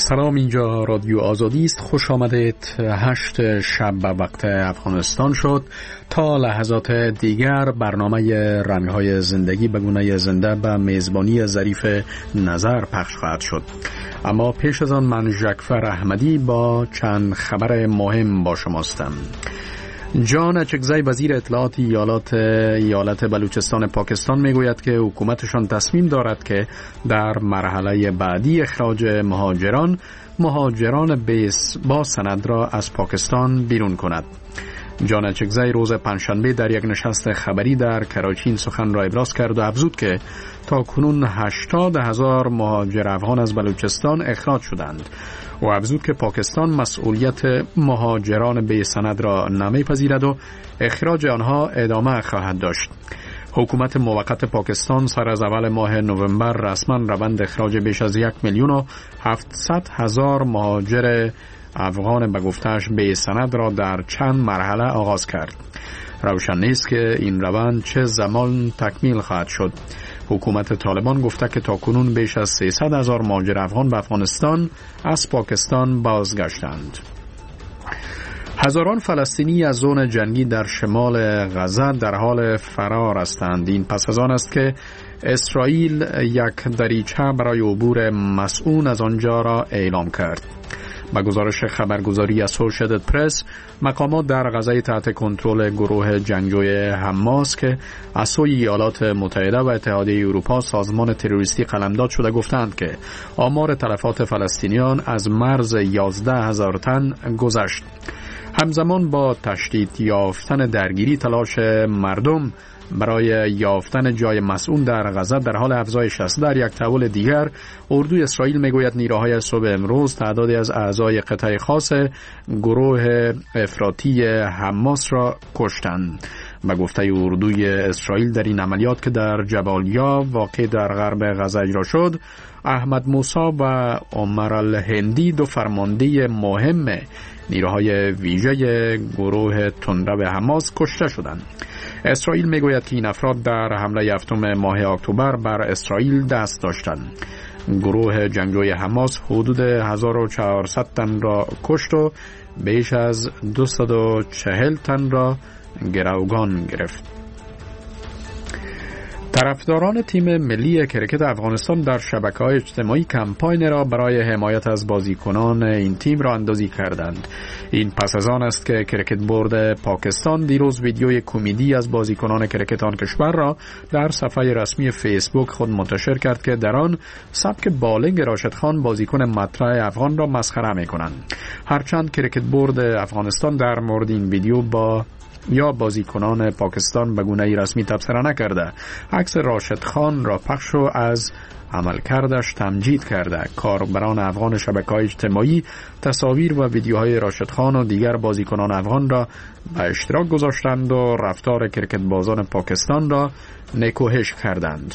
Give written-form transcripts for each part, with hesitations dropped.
سلام، اینجا رادیو آزادی است. خوش آمدید. 8 شب به وقت افغانستان شد. تا لحظات دیگر برنامه رنگ‌های زندگی به گونه زنده به میزبانی ظریف نظر پخش خواهد شد. اما پیش از آن من ژکفر احمدی با چند خبر مهم با شماستم. جان اچکزی وزیر اطلاعات ایالت بلوچستان پاکستان میگوید که حکومتشان تصمیم دارد که در مرحله بعدی اخراج مهاجران با سند را از پاکستان بیرون کند. جان اچکزی روز پنجشنبه در یک نشست خبری در کراچی این سخن را ابراز کرد و افزود که تا کنون 80,000 مهاجر افغان از بلوچستان اخراج شدند و افزود که پاکستان مسئولیت مهاجران بی سند را نمیپذیرد و اخراج آنها ادامه خواهد داشت. حکومت موقت پاکستان سر از اول ماه نوامبر رسما روند اخراج بیش از 1,700,000 مهاجر افغان به گفته‌اش بی سند را در چند مرحله آغاز کرد. روشن نیست که این روند چه زمان تکمیل خواهد شد. حکومت طالبان گفته که تاکنون بیش از 300,000 مهاجر افغان به افغانستان از پاکستان بازگشتند. هزاران فلسطینی از زون جنگی در شمال غزه در حال فرار هستند. این پس از آن است که اسرائیل یک دریچه برای عبور مسئول از آنجا را اعلام کرد. با گزارش خبرگزاری اسوشییتد پرس، مقامات در غزه تحت کنترل گروه جنگجوی حماس که از سوی ایالات متحده و اتحادیه اروپا سازمان تروریستی قلمداد شده گفتند که آمار تلفات فلسطینیان از مرز 11,000 تن گذشت. همزمان با تشدید یافتن درگیری، تلاش مردم برای یافتن جای مسئول در غزه در حال افزایش است. در یک تحول دیگر، اردوی اسرائیل میگوید نیروهای صبح امروز تعدادی از اعضای قطعه خاص گروه افراطی حماس را کشتند. به گفته اردوی اسرائیل در این عملیات که در جبالیا واقع در غرب غزه اجرا شد، احمد موسی و عمر الهندی دو فرمانده مهم نیروهای ویژه گروه تندرو حماس کشته شدند. اسرائیل میگوید که این افراد در حمله هفتم ماه اکتبر بر اسرائیل دست داشتند. گروه جنگجوی حماس حدود 1400 تن را کشت و بیش از 240 تن را گروگان گرفت. طرفداران تیم ملی کرکت افغانستان در شبکه‌های اجتماعی کمپاین را برای حمایت از بازیکنان این تیم را اندازی کردند. این پس از آن است که کرکت بورد پاکستان دیروز ویدیوی کمدی از بازیکنان کرکت آن کشور را در صفحه رسمی فیسبوک خود منتشر کرد که در آن سبک بالینگ راشد خان بازیکن مطرح افغان را مسخره می‌کنند. هرچند کرکت بورد افغانستان در مورد این ویدیو یا بازیکنان پاکستان به گونه‌ای رسمی تبصره نکرده، عکس راشد خان را پخش و از عملکردش تمجید کرده. کاربران افغان شبکه‌های اجتماعی تصاویر و ویدیوهای راشد خان و دیگر بازیکنان افغان را به اشتراک گذاشتند و رفتار کرکت بازان پاکستان را نکوهش کردند.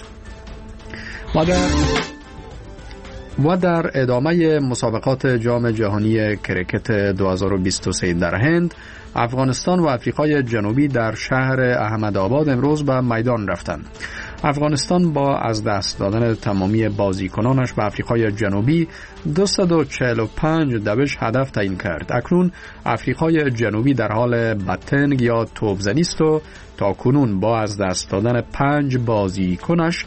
و در ادامه مسابقات جام جهانی کرکت 2023 در هند، افغانستان و آفریقای جنوبی در شهر احمدآباد امروز به میدان رفتند. افغانستان با از دست دادن تمامی بازیکنانش به آفریقای جنوبی 245 دوش هدف تعیین کرد. اکنون آفریقای جنوبی در حال بتنگ یا توپزنی است و تا کنون با از دست دادن 5 بازیکنش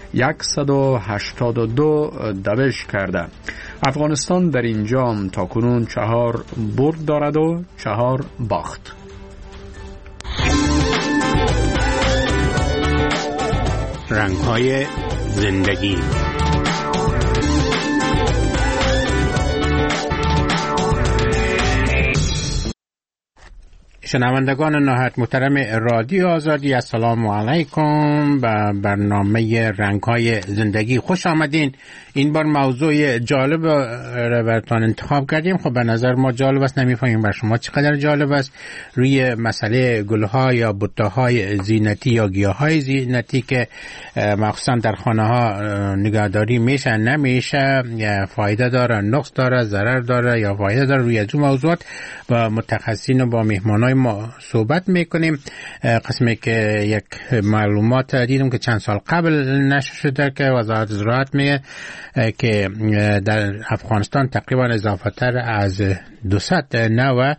182 دوش کرده. افغانستان در این جام تا کنون 4 برد دارد و 4 باخت. رنگ‌های زندگی. شنوندگان نهایت محترم رادیو آزادی، السلام علیکم. به برنامه رنگ‌های زندگی خوش آمدین. این بار موضوع جالب را براتون انتخاب کردیم. خب به نظر ما جالب است، نمی‌فهمیم بر شما چقدر جالب است. روی مسئله گل‌ها یا بوته‌های زینتی یا گیاه‌های زینتی که مخصوصا در خانه‌ها نگهداری میشه نمیشه، یا فایده داره، نقص داره، ضرر داره یا فایده داره، روی از این موضوعات با متخصصین و با مهمانای ما صحبت میکنیم. قسمی که یک معلومات دیدم که چند سال قبل نشر شده که وزارت زراعت میگه که در افغانستان تقریبا اضافه تر از 200 نوع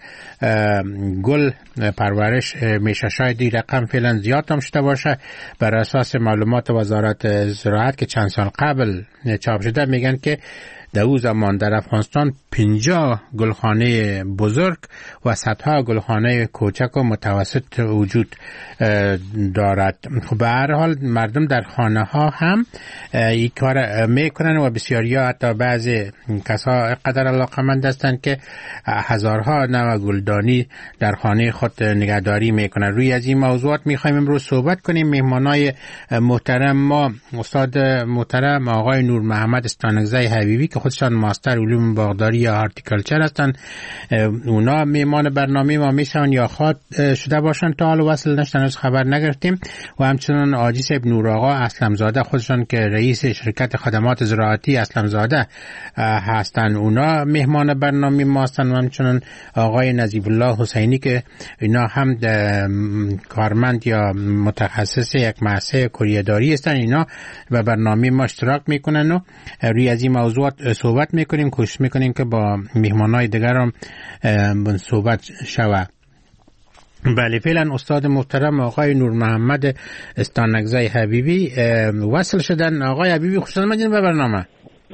گل پرورش میشه. شاید این رقم فعلا زیاد هم شده باشه. بر اساس معلومات وزارت زراعت که چند سال قبل چاپ شده میگن که در او زمان در افغانستان 50 گلخانه بزرگ و صدها گلخانه کوچک و متوسط وجود دارد. خب به هر حال مردم در خانه ها هم این کار میکنن و بسیاری ها حتی بعضی کسا قدر علاقمند هستند که هزارها نوع گلدانی در خانه خود نگهداری میکنن. روی از این موضوعات میخوایم امروز صحبت کنیم. مهمانای محترم ما استاد محترم آقای نور محمد استانکزی حبیبی که خودشان ماستر علوم باغداری یا هارتیکلچر هستن، اونا میهمان برنامه ما میشن یا خواد شده باشن تا حال وصل نشدن از خبر نگرفتیم. و همچنان حاجی صاحب نور آقا اسلم زاده خودشان که رئیس شرکت خدمات زراعتی اسلم زاده هستن، اونا میهمان برنامه ما هستن. و همچنان آقای نظیف الله حسینی که اینا هم کارمند یا متخصص یک مؤسسه کوریه‌داری هستن، اینا و برنامه ما اشتراک میکنن و روی از این موضوعات صحبت میکنیم. کوشش میکنیم که با میهمانای دیگر هم صحبت شود. بله، فعلا استاد محترم آقای نور محمد استانکزی حبیبی وصل شدن. آقای حبیبی خوش آمدین به برنامه.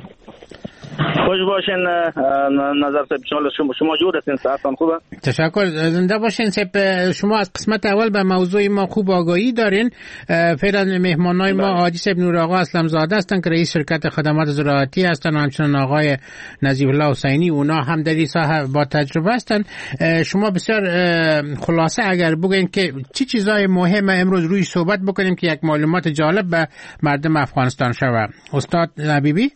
خوش باشین نظر صاحب، شما جور هستین، ساعتان خوبه؟ تشکر، زنده باشین صاحب. شما از قسمت اول به موضوع ما خوب آگاهی دارین. فعلا مهمانای ما حاجی صاحب نور آقا اسلم زاده هستن که رئیس شرکت خدمات زراعتی هستن و همچنان آقای نظیف الله حسینی، اونا هم در این ساحه با تجربه هستن. شما بسیار خلاصه اگر بگین که چی چیزای مهمه امروز روی صحبت بکنیم که یک معلومات جالب به مردم افغانستان شود. استاد حبیبی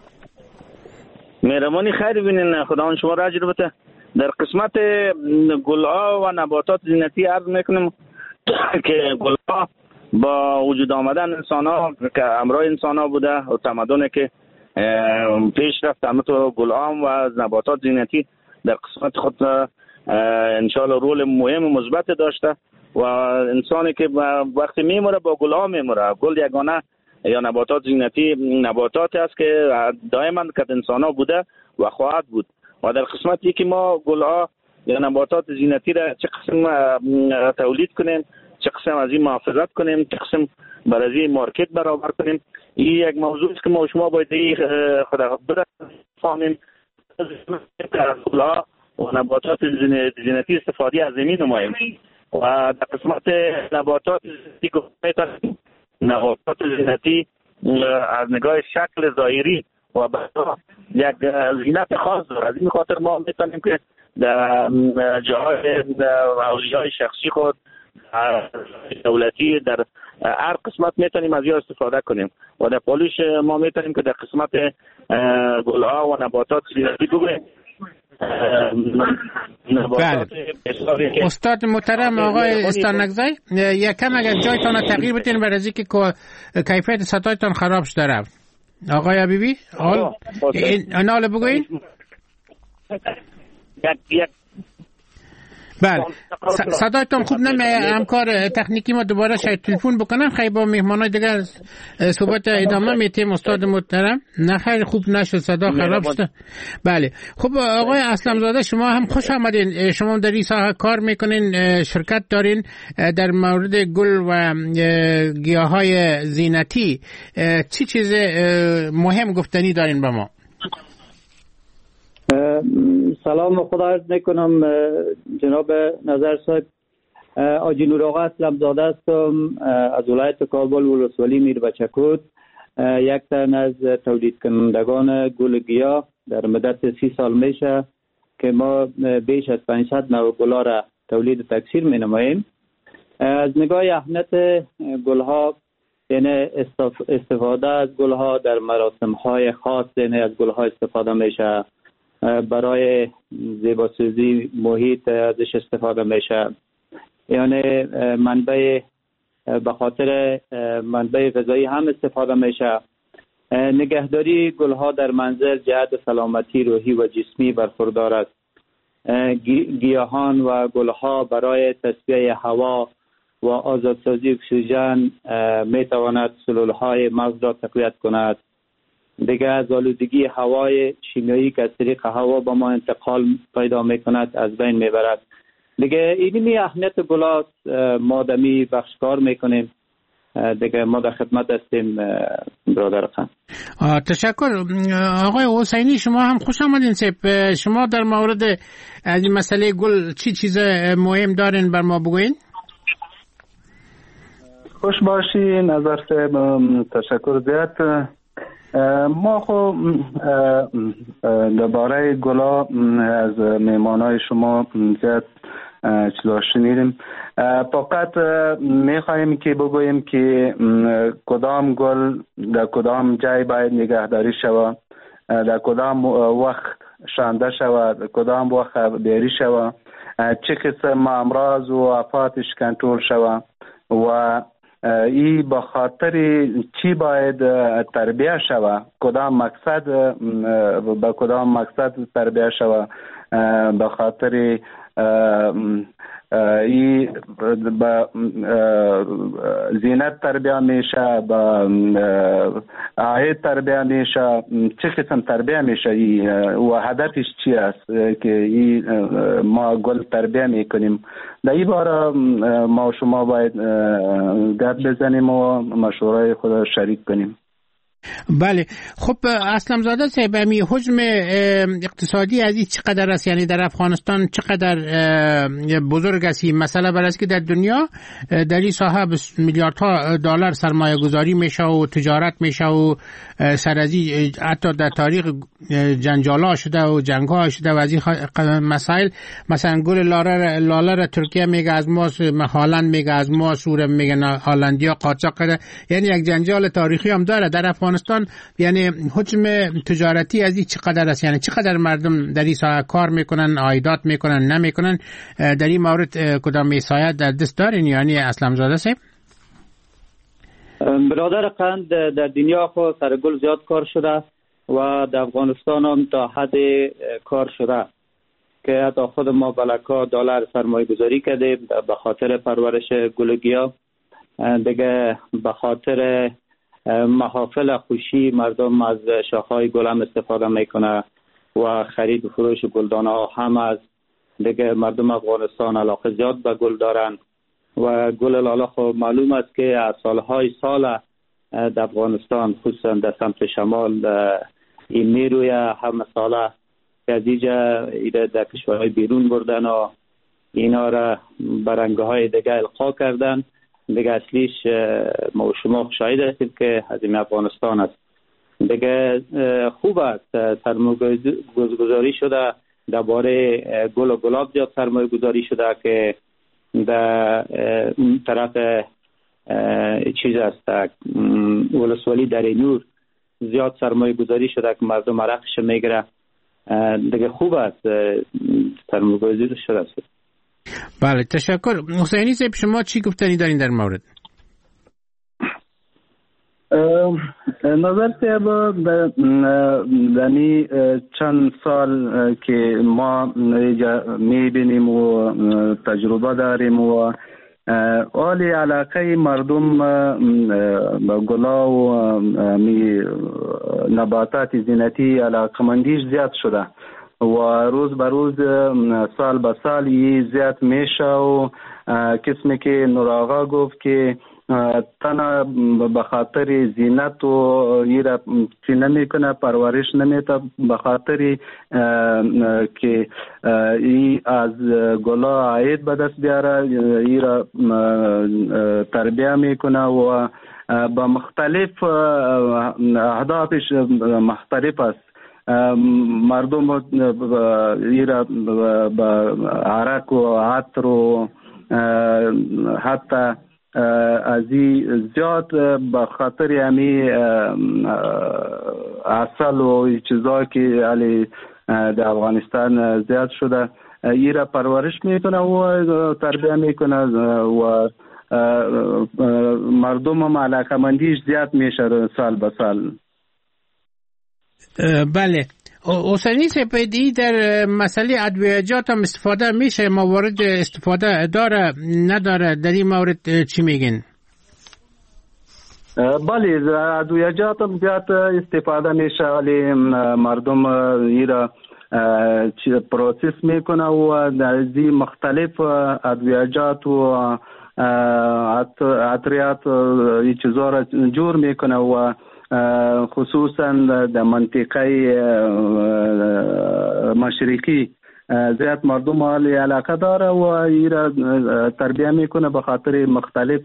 مهربانی خیر بینین، خداوند شما را اجر بده. در قسمت گلها و نباتات زینتی عرض میکنم که گلها با وجود آمدن انسان ها که همراه انسان ها بوده و تمدن که پیش رفت، همه تو گلها و نباتات زینتی در قسمت خود انشاءالله رول مهم مثبت داشته و انسانی که وقتی میموره با گلها میموره. گل یگانه یا نباتات زینتی نباتات است که دائما که انسان ها بوده و خواهد بود. و در قسمتی که ما گلها یا نباتات زینتی را چه قسم تولید کنیم، چه قسم از این محافظت کنیم، چه قسم برای این مارکت برابر کنیم، این یک موضوع است که ما شما باید خدا بفهمیم. از گلها و نباتات زینتی استفاده از زمین نماییم. و در قسمت نباتات زینتی نباتات زینتی از نگاه شکل ظاهری و بعدا یک زینت خاص داره. از این خاطر ما میتونیم که در جاهای حوزه‌های شخصی خود، دولتی، در هر قسمت میتونیم از یا استفاده کنیم. و در پالوش ما میتونیم که در قسمت گلها و نباتات زینتی بگویم. بله. استاد محترم آقای استانکزی، یکم اگر جایتان تغییر بدین برای از اینکه کیفیت صدایتان خراب شده رفت. آقای حبیبی این حالا بگوین. بله، صدایتان خوب نمیاد. همکار تکنیکی ما دوباره شاید تلفن بکنم، خیلی با مهمانای دیگر صحبت ادامه میتیم. استاد محترم نه خیلی خوب نشد، صدا خراب شده. بله، خب آقای اسلم زاده شما هم خوش آمدین. شما در این ساحه کار میکنین، شرکت دارین در مورد گل و گیاهای زینتی. چی چیز مهم گفتنی دارین با ما؟ سلام و خدا عرض میکنم جناب نظر صاحب. حاجی نور آقا اسلم زاده هستم از ولایت کابل ولسوالی میر بچکود. یک تن از تولید کنندگان گل گیاه. در مدت 30 سال میشه که ما بیش از 500 نوع گلها را تولید و تکثیر می نماییم. از نگاه اهمیت گلها، یعنی استفاده از گلها در مراسم های خاص، یعنی از گلها استفاده میشه، برای زیباسازی محیط ازش استفاده میشه، یعنی منبع به خاطر منبع غذایی هم استفاده میشه. نگهداری گلها در منزل جهت سلامتی روحی و جسمی برخوردار است. گیاهان و گلها برای تصفیه هوا و آزادسازی اکسیژن می تواند سلولهای مغز را تقویت کند. دیگه از آلودگی هوای شیمیایی که از طریق هوا با ما انتقال پیدا می کند از بین می برد. دیگه اینمی اهمیت گلاست، ما دمی بخش کار می کنیم. دیگه ما در خدمت هستیم برادر خان. تشکر آقای حسینی، شما هم خوش آمدین. شما در مورد از این مسئله گل چی چیز مهم دارین بر ما بگوین؟ خوش باشین نظر صاحب، تشکر زیاد. ما خب درباره گلا از میمانای شما زیاد چیزا شنیدیم. فقط میخوایم که بگوییم که کدام گل در کدام جای باید نگهداری شود، در کدام وقت شانده شود، کدام وقت بیاری شود، چه قسم امراض و آفاتش کنترل شود و ای به خاطر چی باید تربیه شود، کدام مقصد به کدام مقصد تربیه شود، به خاطر ای با زینت تربیه میشه، با عاید تربیه میشه، چه قسم تربیه میشه و هدفش چی است که ما گل تربیه میکنیم. در این باره ما و شما باید گپ بزنیم و مشوره خود شریک کنیم. بله خب اسلم زاده صاحب، می حجم اقتصادی از این چقدر است؟ یعنی در افغانستان چقدر بزرگ است؟ مثلا برای که در دنیا در این ساحه میلیاردها دلار سرمایه گذاری میشه و تجارت میشه و سر از این حتی در تاریخ جنجالا شده و جنگ ها شده و از این مسائل. مثلا گل لاله را ترکیه میگه از ماست، هالند میگه از ماست، سوره میگه هالندیا قاچاق کرده. یعنی یک جنجال تاریخی هم داره در افغانستان. یعنی حجم تجارتی از این چقدر است؟ یعنی چقدر مردم در این ساحه کار میکنن، عایدات میکنن، نمیکنن؟ در این مورد کدام مسائل در دست دارین؟ یعنی اسلم زاده صاحب. برادر قند در دنیا خود سر گل زیاد کار شده و در افغانستان هم تا حد کار شده که حتی خود ما بلکا دلار سرمایه گذاری کردیم به خاطر پرورش گل گیا. دیگه به خاطر محافل خوشی مردم از شاخهای گل هم استفاده میکنه و خرید و فروش گلدانه ها هم از دیگه مردم افغانستان علاقه زیاد به گل دارن و گل لاله خب معلوم است که از سالهای سال در افغانستان خصوصا در سمت شمال این میروی همه ساله که از اینجا در کشورهای بیرون بردن و اینا را برنگه های دیگه القا کردن. دیگه اصلیش ما و شما شاهد هستیم که هزینه افغانستان است. دیگه خوب است سرمایه گذاری شده درباره گل و گلاب زیاد سرمایه گذاری شده که در اون طرف چیز است ولسوالی در نور زیاد سرمایه گذاری شده که مردم عرقش میگیره. دیگه خوب است سرمایه گذاری شده است. بله تشکر. حسینی صاحب شما چی گفتنی دارین در مورد؟ نظر صاحب دنی چند سال که ما میبینیم و تجربه داریم و اولی علاقه مردم با گلا و نباتات زینتی علاقه مندیش زیاد شده و روز به روز سال به سال زیاد میشه و قسمی که نوراغا گفت که تنها به خاطر زینت و ایره چی نمیکنه پرورش نمیده، به خاطر که ای از گلا عاید به دست بیاره ایره تربیه میکنه و با مختلف اهدافش مختلف است. مردم ایره با عرق و عطر و حتی از این زیاد به خاطر همی اصل و چیزا که علی در افغانستان زیاد شده ایره پرورش میکنه و تربیه میکنه و مردم هم علاقه مندیش زیاد میشه سال به سال. بله حسینی سپیدی در مسئله ادویجات هم استفاده میشه، موارد استفاده داره نداره، در این مورد چی میگین؟ بله، ادویجات هم زیاد استفاده میشه، ولی مردم ایرا پروسس میکنه و از مختلف ادویجات و عطریات این چیزا را جور میکنه و خصوصا در منطقه مشرقی زیاد مردم علاقه داره و ایرا تربیه میکنه به خاطر مختلف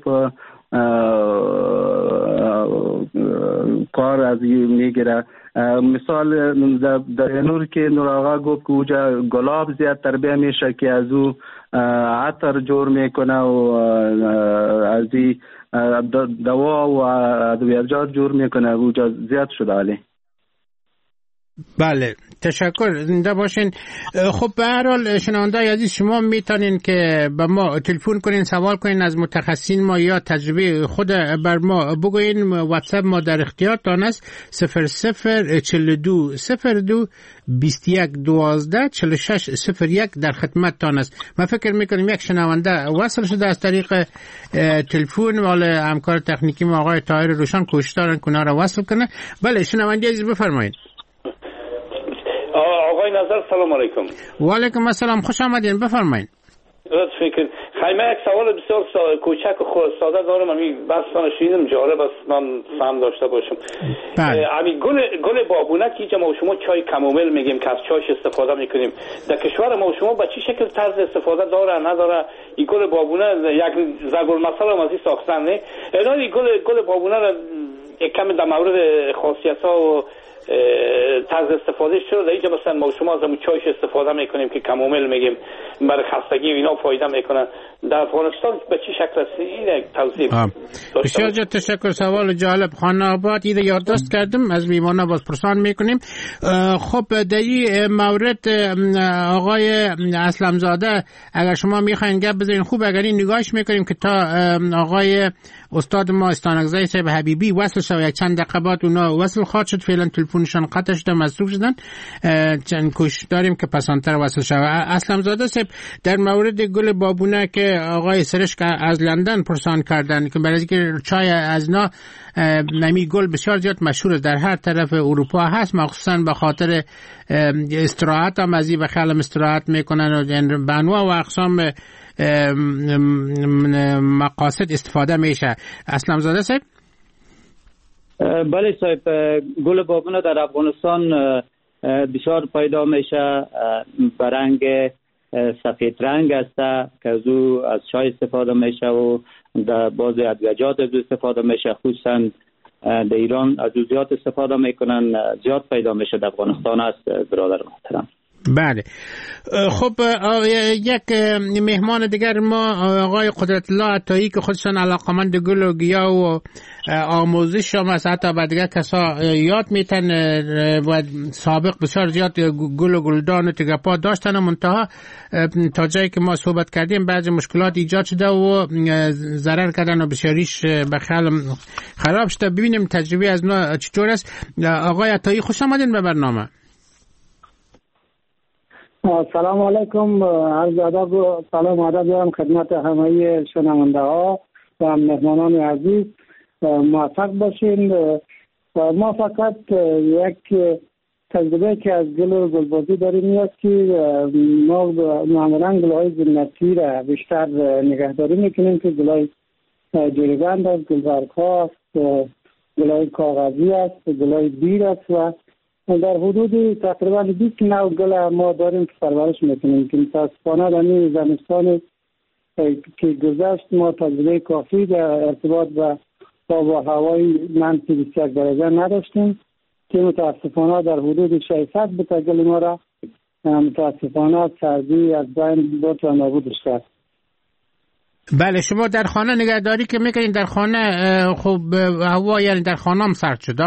کار از میگیره. مثال در نور که نور آقا گفت که اوجا گلاب زیاد تربیه میشه که از او عطر جور میکنه و از دوا و ادویجات جور میکنه، اوجا زیاد شده علی. بله، تشکر، زنده باشین. خب به هر حال شنونده عزیز، شما میتونین که به ما تلفن کنین، سوال کنین از متخصصین ما یا تجربه خود بر ما بگوین. واتساپ ما در اختیارتان است 0042 02 21 12 46 01 در خدمتتان است. من فکر میکنم یک شنونده وصل شده از طریق تلفن، ولی همکار تکنیکی ما آقای طاهر روشن کوشش دارن که اونا را وصل کنه. بله شنونده عزیز بفرمایید. آقای نظر سلام علیکم. و علیکم السلام، خوش آمدین، بفرمایید. لطف میکنید. خیلی یک سوال بسیار کوچک و ساده دارم، همین بحثتان شنیدم، جالب است من فهم داشته باشم. همین گل بابونک که ما شما چای کمومل میگیم که از چایش استفاده میکنیم، در کشور ما شما به چه شکل طرز استفاده داره نداره؟ این گل بابونه یک ضرب المثل هم از این ساختن نه؟ این گل بابونه را یک کمی در مورد خاصیت‌ها و طرز استفاده شده. اینجا مثلا ما شما از چایش استفاده میکنیم که کمومل میگیم، برای خستگی و اینا فایده میکنن. در افغانستان به چه شکل است؟ این یک توضیح. بسیار جد تشکر، سوال جالب. خانه آباد ایده یادداشت کردم، از میمانا باز پرسان میکنیم. خب در این مورد آقای اسلم زاده اگر شما میخواین گپ بزنین خوب، اگر این نگاهش میکنیم که تا آقای استاد ما استانکزی صاحب حبیبی وصل شد، یک چند دقیقه بعد اونا وصل خواهد شد، فعلا تلفنشان قطع شده، مصروف شدن، چند کوشش داریم که پسانتر وصل شد. اسلم زاده صاحب در مورد گل بابونه که آقای سرشک از لندن پرسان کردن که برای اینکه چای از نا نمی گل بسیار زیاد مشهور در هر طرف اروپا هست، مخصوصا به خاطر استراحت هم از این بخیال استراحت میکنن و به انواع و اقسام مقاصد استفاده میشه. اسلم زاده صاحب. بله صاحب، گل بابونه در افغانستان بسیار پیدا میشه، برنگ سفید رنگ است که از چای استفاده میشه و در بعضی ادویجات از استفاده میشه، خصوصا در ایران از زیاد استفاده میکنن، زیاد پیدا میشه در افغانستان است برادر محترم. بله. خب یک مهمان دیگر ما آقای قدرت الله عطایی که خودشان علاقمند گل و گیاه و آموزش هم از حتی به دیگر کسا یاد میتن و سابق بسیار زیاد گل و گلدان و تگپا داشتن و منتها تا جایی که ما صحبت کردیم بعضی مشکلات ایجاد شده و ضرر کردن و بسیاریش به خیال خراب شده. ببینیم تجربه از ما چطور است. آقای عطایی خوش آمدین به برنامه. سلام علیکم، عرض ادب و سلام ادب دارم خدمت همه شنونده ها و مهمانان عزیز. موفق باشین. ما فقط یک تجربه که از گل و گلبازی داریم میاد که ما معمولا گلهای زینتی را بیشتر نگهداری میکنیم که گلهای جوریبند است، گلبرگ ها است، گلهای کاغذی است، گلهای بیر است و در حدود تقریبا 20 نوع گل ما داریم که پرورش میکنیم که متاسفانه در این زمستان که گذشت ما تجربه کافی در ارتباط با هوای منفی 21 درجه نداشتیم که متاسفانه در حدود 600 بتا گل ما را متاسفانه سردی از بین برد و نابودش کرد. بله، شما در خانه نگهداری که میکنین در خانه خوب هوا، یعنی در خانه هم سرد شده؟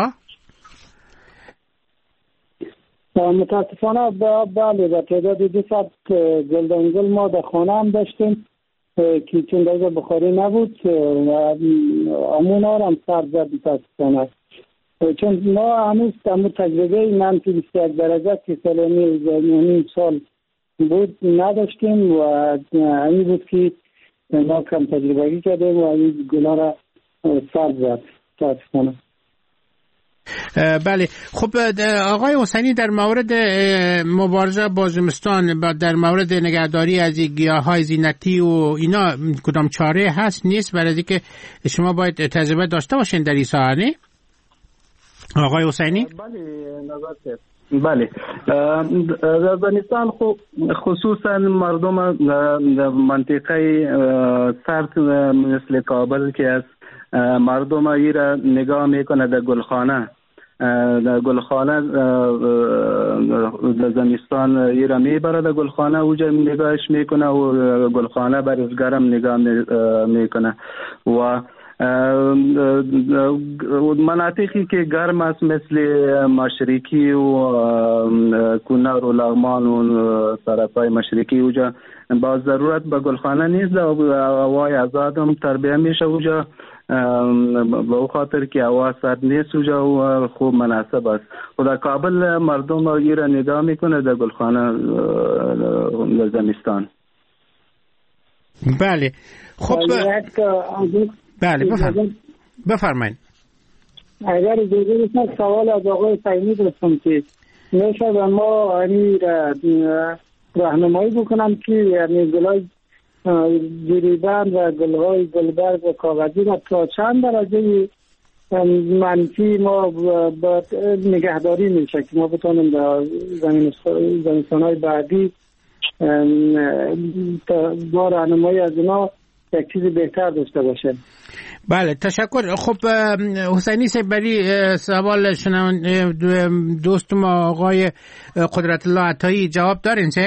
متاسفانه بله، در تعداد 200 گلدانگل ما در خانه هم داشتیم که چون درجه بخاری نبود امون ها هم سرد زد متاسفانه. چون ما هنوز تجربه منفی 21 درجه که سال سال بود نداشتیم و همین بود که ما کم تجربه‌ای کردیم و این گلا را سر زد تاسفانه. بله خب آقای حسینی در مورد مبارزه با زمستان در مورد نگهداری از گیاهای زینتی و اینا کدام چاره هست نیست برای اینکه شما باید تجربه داشته باشین در این ساحه؟ آقای حسینی؟ بله در زمستان خصوصا مردم منطقه سرد مثل کابل که است مردم ایرا نگاه میکنه در گلخانه در زمستان ایرا میبره در گلخانه اوجا نگاهش میکنه و گلخانه برش گرم نگاه میکنه و مناطقی که گرم است مثل مشرقی و کنر و لغمان و طرفای مشرقی اوجا با ضرورت به گلخانه نیست و هوای آزاد هم تربیه میشه اوجا به او خاطر که هوا سرد نیست اوجا و خوب مناسب است. در کابل مردم ایرا نگاه میکنه در گلخانه در زمستان. بله خب بله بفرمایید. اگر اجازه بدید سوال از آقای حسینی داشتم که میشه به ما راهنمایی بکنم که یعنی گلای گریبان و گلهای گلبرگ و کاغذی را تا چند درجه منفی ما با نگهداری میشه که ما بتونیم در زمستان‌های بعدی با راهنمایی از اینا یک چیزی بهتر داشته باشه. بله تشکر. خب حسینی سپری سوال دوست ما آقای قدرت الله عطایی جواب دارین چه؟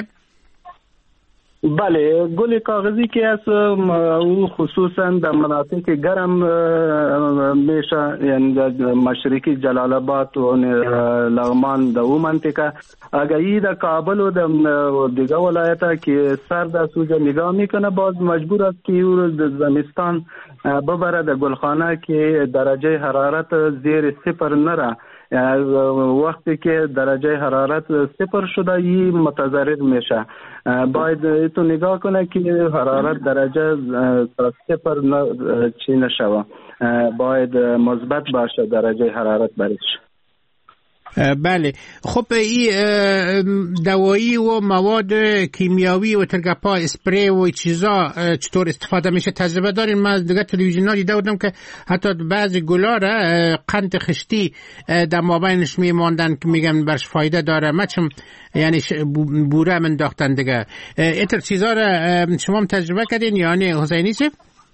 بله گل کاغذی که است او خصوصا در مناطق گرم میشه یعنی در مشرقی جلال آباد و لغمان در او منطقه اگر ای در کابل و در دیگه ولایت که سرد است اوجا نگاه میکنه باز مجبور است که او در زمستان ببره در گلخانه که درجه حرارت زیر صفر نره. وقتی که درجه حرارت صفر شده ای متضرر میشه. باید تو نگاه کنه که حرارت درجه صفر چی نشوه، باید مثبت باشه درجه حرارت برش. بله خب این دوایی و مواد کیمیاوی و ترگپا اسپری و چیزا چطور استفاده میشه تجربه دارین؟ من دیگه تلویزیون‌ها دیده بودم که حتی بعضی گلا را قند خشتی در مابینش میماندن که میگن برش فایده داره مچم یعنی بوره من انداختن دیگه. اینطور چیزا را شما هم تجربه کردین یعنی حسینی چه؟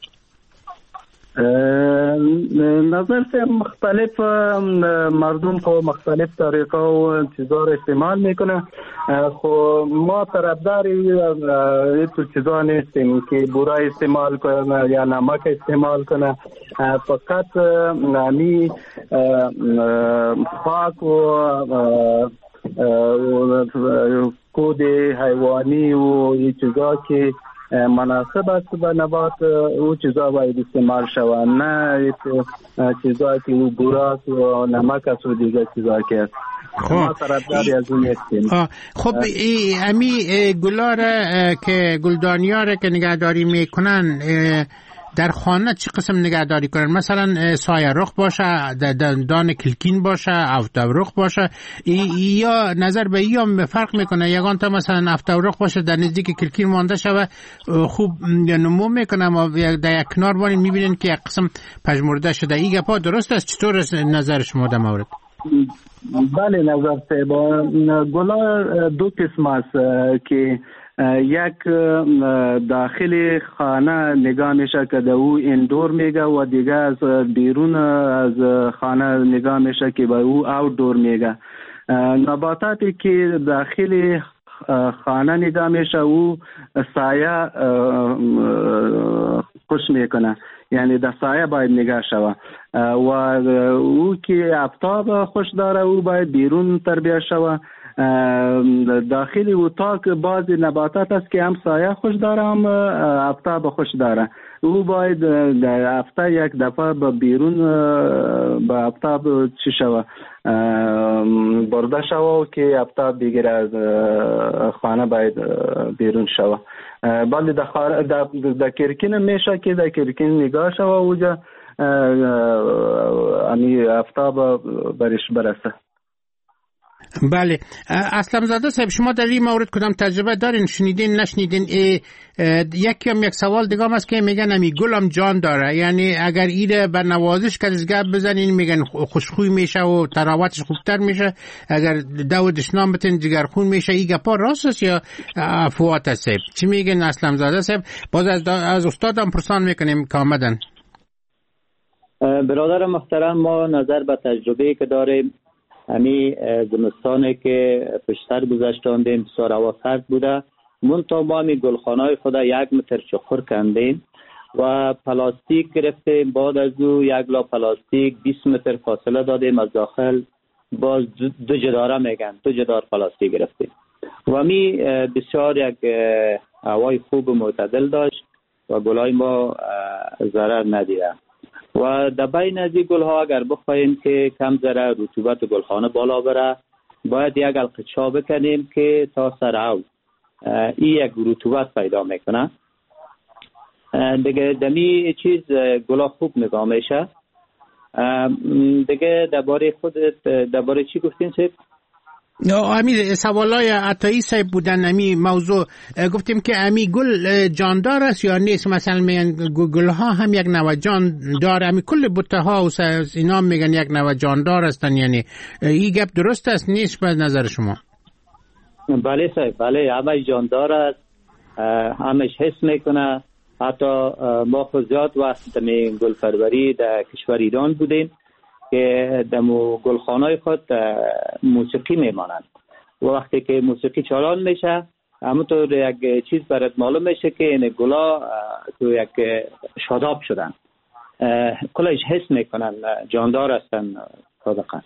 نظر سے مختلف مردم کو مختلف طریقه و چیزا رو استعمال میکنه. خب ما طرفداری تو چیزا نیستیم که بوره استعمال کنه یا نمک استعمال کنه. فقط نمی خاک و کود حیوانی و این چیزا که مناسب است به نبات او چیزا باید استعمال شود، نه چیزا که او بوراست و نمک است و دیگه چیزا که است. ما طرفداری از اون هستیم. خب امی گلا را که گلدانیا را که نگهداری میکنن در خانه چه قسم نگهداری کنن؟ مثلا سایه رخ باشه، دان کلکین باشه، افتورخ باشه، یا نظر به یا فرق میکنه؟ یگان تا مثلا افتورخ باشه در نزدیک کلکین مانده شوه خوب نمو میکنه، اما در یک کنار بانید میبینین که یک قسم پژمرده شده. این گپا درست است؟ چطور نظر شما در مورد؟ بله نظر سیبا گلا دو قسم است که یک داخل خانه نگاه میشه که او اندور میگه و دیگه از بیرون از خانه نگاه میشه که به او آوتدور میگه. نباتاتی که داخل خانه نگاه میشه او سایه خوش میکنه، یعنی در سایه باید نگاه شوه و او که آفتاب خوش داره او باید بیرون تربیه شوه. داخل اتاق بعضی نباتات است که هم سایه خوش داره هم آفتاب خوش داره. او باید در هفته یک دفعه به بیرون به آفتاب چی شوه برده شوه که آفتاب بگیره از خانه باید بیرون شوه. ولی در کرکین میشه که در کرکین نگاه شوه اوجا امی آفتاب برش برسه. بله اسلم زاده صاحب شما در این مورد کدام تجربه دارین؟ شنیدین نشنیدین؟ یک سوال دیگه هم است که میگن امی گل هم جان داره، یعنی اگر ایره بر نوازش کردگاه بزنین میگن خوشخوی میشه و تراوتش خوبتر میشه، اگر دو دشنام بتین جگرخون میشه. این گپا راست است یا افوات است؟ چی میگن اسلم زاده صاحب؟ باز از استادم پرسان میکنیم که آمدن. برادر محترم، ما نظر به تجربه که داریم همی زمستانی که پشتر گذشتاندیم بسیار هوا سرد بوده، منتها ما همی گلخانه‌های خود 1 متر چخور کندیم و پلاستیک گرفتیم. بعد از او 1 لا پلاستیک 20 متر فاصله دادیم از داخل، باز 2 جداره میگن 2 جدار پلاستیک گرفتیم و همی بسیار یک هوای خوب و معتدل داشت و گلای ما ضرر ندیده. و در بین از این گلها اگر بخواهیم که کم ذره رطوبت گلخانه بالا بره، باید یک القچا بکنیم که تا سر اول این یک رطوبت پیدا میکنه دیگه. دمی چیز گلا خوب نگاه میشه دیگه. درباره چی گفتین صاحب؟ امی سوالای عطایی صاحب بودن. امی موضوع گفتیم که امی گل جاندار است یا نیست؟ مثلا میگن گل ها هم یک نوع جان داره، امی کل بوته ها و اینا میگن یک نوع جاندار هستن، یعنی این گپ درست است نیست به نظر شما؟ بله صاحب، بله همه جاندار است، همش حس میکنه. حتی ما خود زیاد وقت دمی گل پروری در کشور ایران بودیم که دمو گلخانه‌های خود موسیقی میمانند و وقتی که موسیقی چالان میشه همونطور یک چیز برات معلوم میشه که این گلا تو یک شاداب شدن، کلش حس میکنن، جاندار هستن صادقا.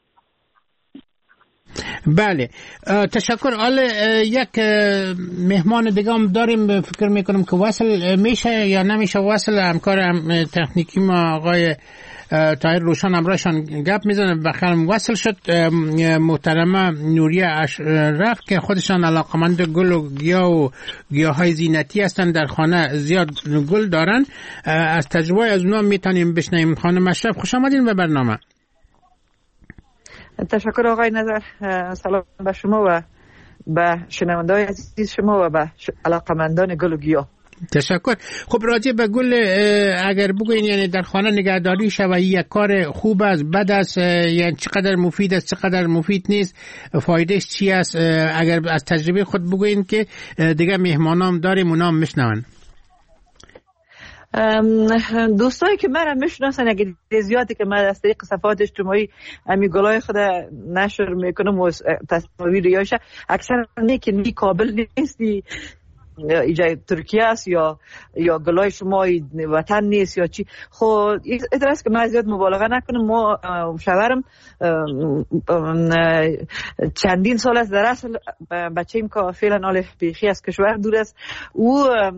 بله تشکر. حالا یک مهمان دیگه هم داریم، فکر میکنم که وصل میشه یا نمیشه وصل. همکار تکنیکی ما آقای طاهر روشن امرایشان گپ میزنه، بخیرم وصل شد. محترمه نوریه اشرف که خودشان علاقمند گل و گیاه و گیاهای زینتی هستن، در خانه زیاد گل دارن، از تجربه از اونا میتونیم بشنویم. خانم اشرف خوش آمدین به برنامه. تشکر آقای نظر، سلام به شما و به شنونده‌های عزیز شما و به علاقمندان گل و گیاه. تشکر. خب راجع به گل اگر بگوین، یعنی در خانه نگهداری شوه یک کار خوب است، بد است، یعنی چقدر مفید است چقدر مفید نیست، فایدهش چی است؟ اگر از تجربه خود بگوین که دیگه مهمانام داریم اونام میشنون. دوستایی که من میشناسن اگه زیادی که من از طریق صفحات اجتماعی امی گلای خود نشر میکنم و تصاویر یاشه، اکثر که نی قابل نیستی ایجای ترکیه است یا گلای شما وطن نیست یا چی. خب این است که من زیاد مبالغه نکنم. ما شوهرم چندین سال است در اصل بچه‌ایم که فعلا حال بیخی از کشور دور است، او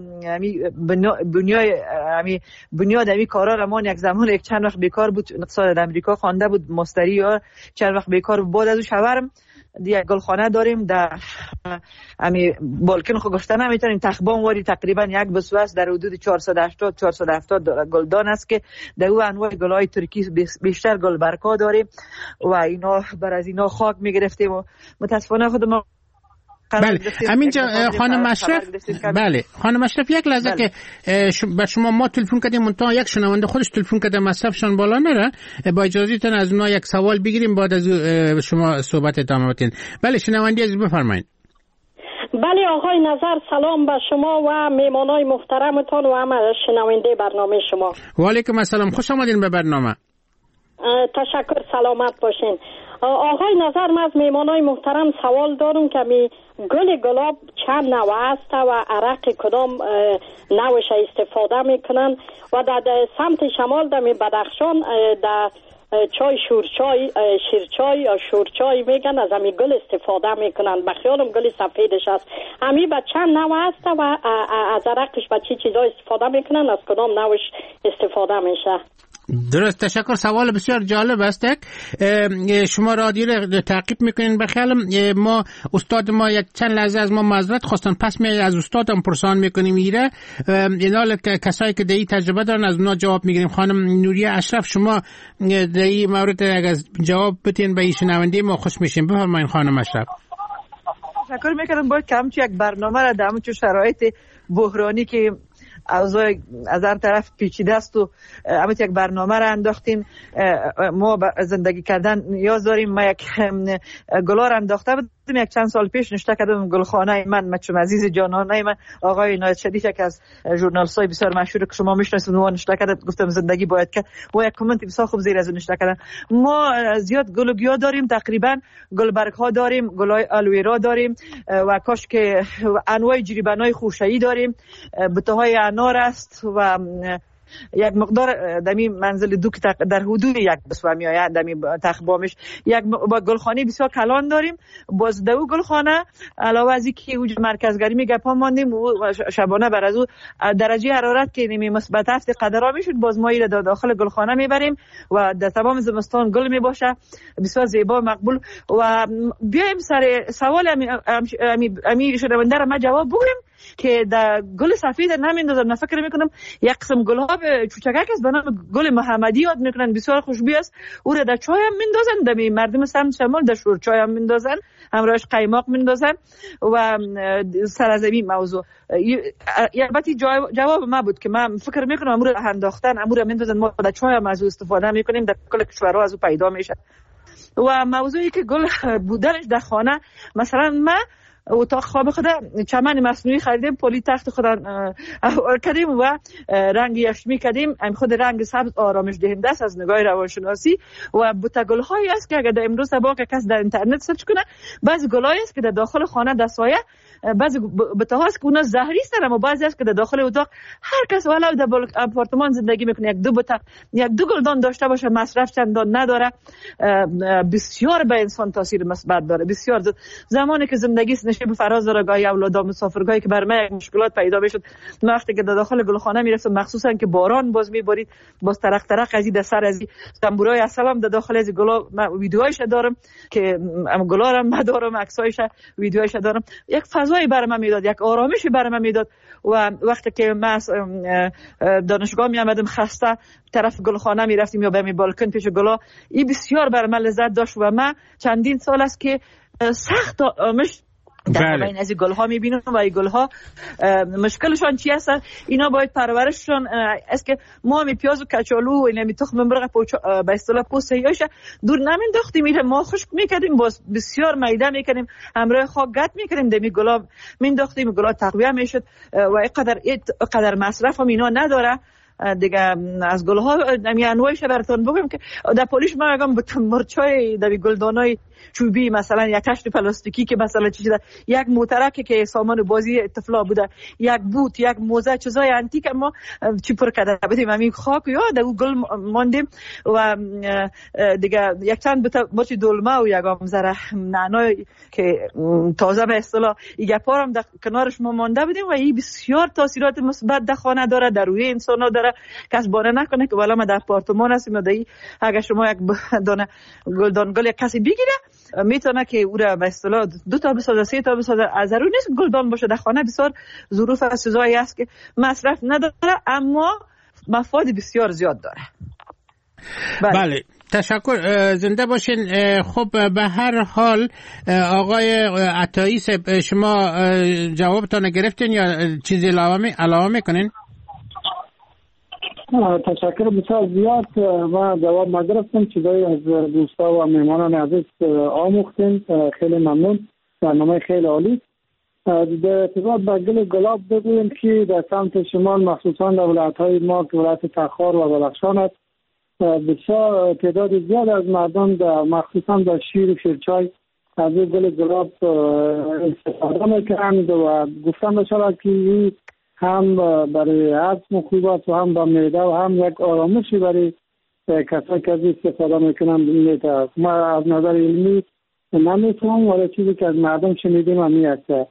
بنیاد امی کارا رمان یک زمان یک چند وقت بیکار بود، اقتصاد در امریکا خوانده بود، مستری یا چند وقت بیکار بود. بعد از شوهرم یک گلخانه داریم در امی بالکن، خود گفتن نمیتونیم تخبان واری تقریبا یک بسوس در حدود 470 گلدان است که در او انواع گلای ترکی بیشتر گل برکا داریم و اینا بر از اینا خاک میگرفتیم و متاسفانه خود ما. بله همینجا خانم اشرف، بله خانم اشرف یک لحظه که به شما ما تلفن کردیم، منتها یک شنونده خودش تلفن کرده مصرفشان بالا نره، با اجازهتون از اونها یک سوال بگیریم بعد از شما صحبت ادامه بدین. بله شنونده عزیز بفرمایید. بله آقای نظر، سلام به شما و میمانای محترمتان و همه شنونده برنامه شما. و علیکم السلام، خوش آمدین به برنامه. تشکر، سلامت باشین. آقای نظر، من از میمانای محترم سوال دارم که گل گلاب چند نوع است و عرق کدام نوعش استفاده میکنن و در سمت شمال در بدخشان در چای شیرچای یا شورچای میگن، از همین گل استفاده میکنن. بخیالم گل سفیدش است. همین به چند نوع است و از عرقش به چی چیزا استفاده میکنن، از کدام نوعش استفاده میشه؟ درست، تشکر. سوال بسیار جالب است. شما رادیو را تعقیب میکنین. بخیالم ما استاد ما یک چند لحظه از ما معذرت خواستن، پس می از استادم پرسان میکنیم میره اینال کسایی که دی تجربه دارن از اونا جواب میگیریم. خانم نوریه اشرف، شما دی مورد اگر جواب بتین به شنونده ما خوش میشیم. بفرمایید خانم اشرف. تشکر میکنم. باید که همچون یک برنامه را در همچون شرایط بحرانی که اوضاع از هر طرف پیچیده است و همت یک برنامه را انداختین. ما زندگی کردن نیاز داریم. ما یک گلا را انداخته بودیم یک چند سال پیش، نشته کردم گلخانه من مچم عزیز جانانه من آقای نایت شریف، یک از ژورنالیستای بسیار مشهور که شما میشناسید، اون نشته کرد. گفتم زندگی باید که و یک کامنت بسیار خوب زیر از نشته کردن. ما زیاد گل و گیا داریم، تقریبا گلبرگ ها داریم، گلای آلویرا داریم و کاش که انواع جریبنای خوشایی داریم، بتهای انار است و یک مقدار دمی منزل دو که در حدود یک بسوه می آید دمی تخبامش یک گلخانه بسیار کلان داریم. باز دو گلخانه علاوه از اینکه اوج مرکزگری می گپا ماندیم و شبانه بر از او درجه حرارت که نمی مثبت 7 قدرها میشد، باز ما ایره داخل گلخانه میبریم و در تمام زمستان گل می باشه، بسیار زیبا مقبول. و بیایم سر سوال امی شنونده را ما جواب بگویم که در گل سفید نمیندازن. من فکر میکنم یک قسم گل ها چوچکک است به نام گل محمدی یاد میکنن، بسیار خوشبو است. او را در چای هم میندازن، دمی مردم سمت شمال در شور چای هم میندازن، همراهش قیماق میندازن و سر از این موضوع البته جواب ما بود که من فکر میکنم امور انداختن امور میندازن، ما در چای هم از او استفاده میکنیم، در کل کشورها از او پیدا میشه. و موضوعی که گل بودنش در خانه، مثلا ما اتاق خواب خود چمن مصنوعی خریدیم، پلی تخت خود کردیم و رنگ یشمی کردیم. خود رنگ سبز آرامش دهنده است از نگاه روانشناسی و بوته هایی است که اگر در امروز با کس در اینترنت سرچ کنه، بعضی گلایی است که در داخل خانه در سایه، بعضی بوته هاست که اونا زهری است، اما بعضی است که در داخل اتاق هر کس ولو در آپارتمان زندگی میکنه یک دو بوته یک دو گلدان داشته باشه، مصرف چندان نداره، بسیار به انسان تاثیر مثبت داره. بسیار زمانی که زندگی به فراز داره، گاهی اولادا مسافرگاهی که بر من مشکلات پیدا میشد، وقتی که در داخل گلخانه میرفتم، مخصوصا که باران باز میبارید، باز ترق از این سر از زنبورای اصلم در داخل از گلا ویدیوهایش دارم که گلا رو من دارم، عکسایش ویدیوهایش دارم. یک فضایی بر من میداد، یک آرامشی بر من میداد. و وقتی که من دانشگاه می آمدم خسته، طرف گلخانه میرفتیم یا به بالکن پیش گلا، این بسیار بر من لذت داشت. و من چندین سال است که سخت مش در بین از گل ها میبینم و این گل ها مشکلشان چی هست؟ اینا باید پرورششان است که ما می پیاز و کچالو و اینا می تخم مرغ به اصطلاح پوسته‌ایش دور نمینداختیم، میره ما خشک میکردیم، باز بسیار میده میکنیم، همراه خاک گت میکنیم، دمی گلا مینداختیم، گلا تقویه میشد و اینقدر مصرف هم اینا نداره دیگه. از گل ها نمی انواعش براتون بگم که در پولیش ما میگم مرچای در گلدانای چوبی، مثلا یک کشت پلاستیکی که مثلا چیزی ده، یک موترک که سامان بازی طفلا بوده، یک بوت، یک موزه، چیزای انتیک ما چی پر کرده بودیم همین خاک یا در گل ماندیم. و دیگه یک چند مرچ دلمه و یک ذره نعنای که تازه به اصطلاح ایگه پارم در کنارش ما مانده بودیم و این بسیار تاثیرات مثبت در خانه داره، در روی انسان داره. کس بانه نکنه که والا ما در آپارتمان هستیم یا دایی اگر شما یک دانه گلدان گل کسی بگیره میتونه که او را به اصطلاح 2 تا بسازه، 3 تا بسازه. از ضروری نیست گلدان باشه در خانه، بسیار ظروف و چیزایی است که مصرف نداره اما مفاد بسیار زیاد داره. بله تشکر، زنده باشین. خب به هر حال آقای عطایی شما جوابتان گرفتین یا چیزی علاوه میکنین؟ تشکر بسیار زیاد و جواب نگرفتم، چیزایی از دوستا و مهمانان عزیز آموختیم. خیلی ممنون، برنامه خیلی عالی. در ارتباط با گل گلاب بگویم که در سمت شمال مخصوصا در ولایت‌های ما که ولایت تخار و بلخشان است، بسیار تعداد زیاد از مردم مخصوصا در شیر و شیرچای از گل گلاب استفاده میکنند و گفتن بشود که هم برای هضم خوب است و هم با معده و هم یک آرامشی برای کسایی که از استفاده میکنن میده. ما از نظر علمی نمیتونم، ولی چیزی که از مردم شنیدیم همی هسته.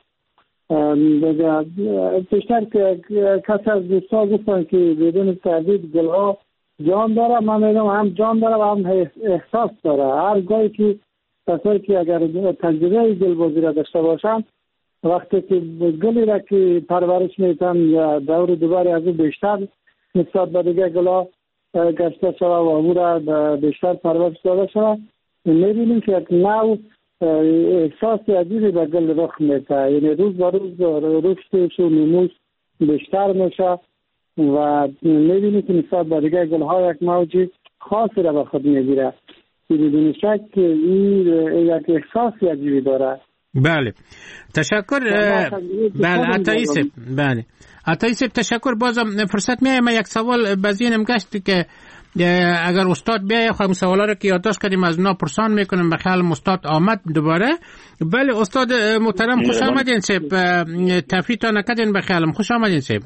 بیشتر که کسی از دوستا گفتن که بدون تردید گلها جان داره. من میدونم هم جان داره و هم احساس داره. هر گاهی که کسایی که اگر تجربه گلبازی را داشته باشن، وقتی که گلی را که پرورش میتن یا دور دوباره از بیشتر نسبت به دیگه گلا گشته شده و او را بیشتر پرورش داده شده، میبینیم که یک نوع احساس عجیبی به گل رخ میده. یعنی روز به روز رشدش و نموش بیشتر میشه و میبینیم که نسبت به دیگه گلها یک موج خاصی را به خود میگیره. بدون شک این یک احساس عجیبی داره. بله تشکر. بله عطایی بله عطایی صاحب تشکر. بازم فرصت میایم یک سوال به ذهنم گشت که اگر استاد بیاید خواهیم سوالا رو که یادداشت کردیم از اونا پرسان میکنیم. به خیال استاد آمد دوباره. بله استاد محترم خوش آمدین صاحب. تفریحتان نکردین به خیالم. خوش آمدین صاحب.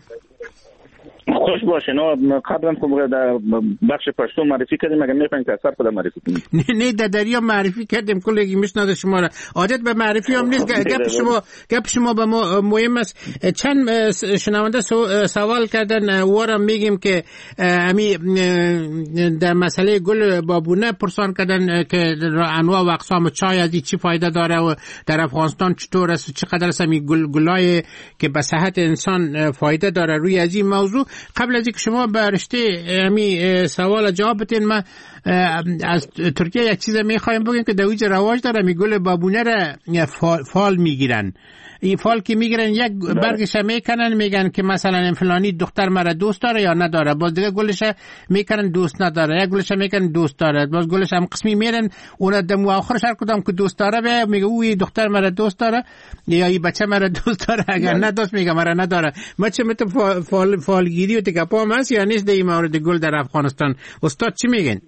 خوش باشین. قبلا خب در بخش پشتو معرفی کردیم، اگر میفهمید که اثر خودم معرفی کنیم. نه در دریا معرفی کردیم، کلی میشناسه شما را. عادت به معرفی هم نیست. گپ شما به ما مهم است. چند شنونده سوال کردن وارم میگیم که امی در مسئله گل بابونه پرسان کردن که انواع و اقسام چای از چی فایده داره و در افغانستان چطور است، چقدر است امی گلای که به صحت انسان فایده داره. روی از این موضوع قبل از اینکه شما به رشته امی سوال جواب بدین، ما از ترکیه یک چیز میخوایم بگیم که دویج رواج داره. می گل بابونه را فال میگیرن. این فال که میگیرن یک برگش میکنن، میگن که مثلا فلانی دختر مرا دوست داره یا نداره. باز دیگه گلش میکنن دوست نداره. یک گلش میکنن دوست داره. باز گلش هم قسمی میرن اون دم آخرش هر کدام که دوست داره به میگه اوی دختر مرا دوست داره یا این بچه مرا دوست داره. اگر ندوست میگه مرا نداره. ما چه مت فالگیری و تکپام هست یا نیست در این مورد گل در افغانستان؟ استاد چی میگن؟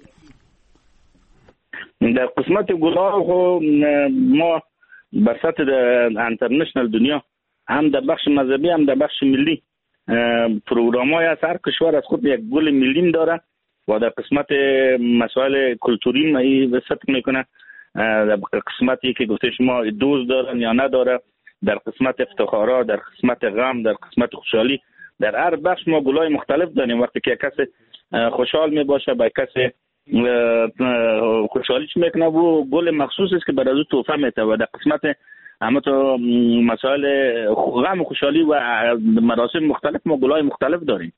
در قسمت گل‌ها ما به سطح انترنشنال دنیا هم در بخش مذهبی هم در بخش ملی پروگرام‌های از هر کشور از خود یک گل ملی داره و در قسمت مسائل کلتوری ما وسط میکنه. در قسمتی که گفته شما دوست دارن یا نداره، در قسمت افتخارات، در قسمت غم، در قسمت خوشحالی، در هر بخش ما گل‌های مختلف داریم. وقتی که کسی خوشحال میباشه با کسی خوشحالیش میکنه و گل مخصوص است که برای او تحفه میده و در قسمت همه تو مسائل غم و خوشحالی و مراسم مختلف ما گل‌های مختلف داریم.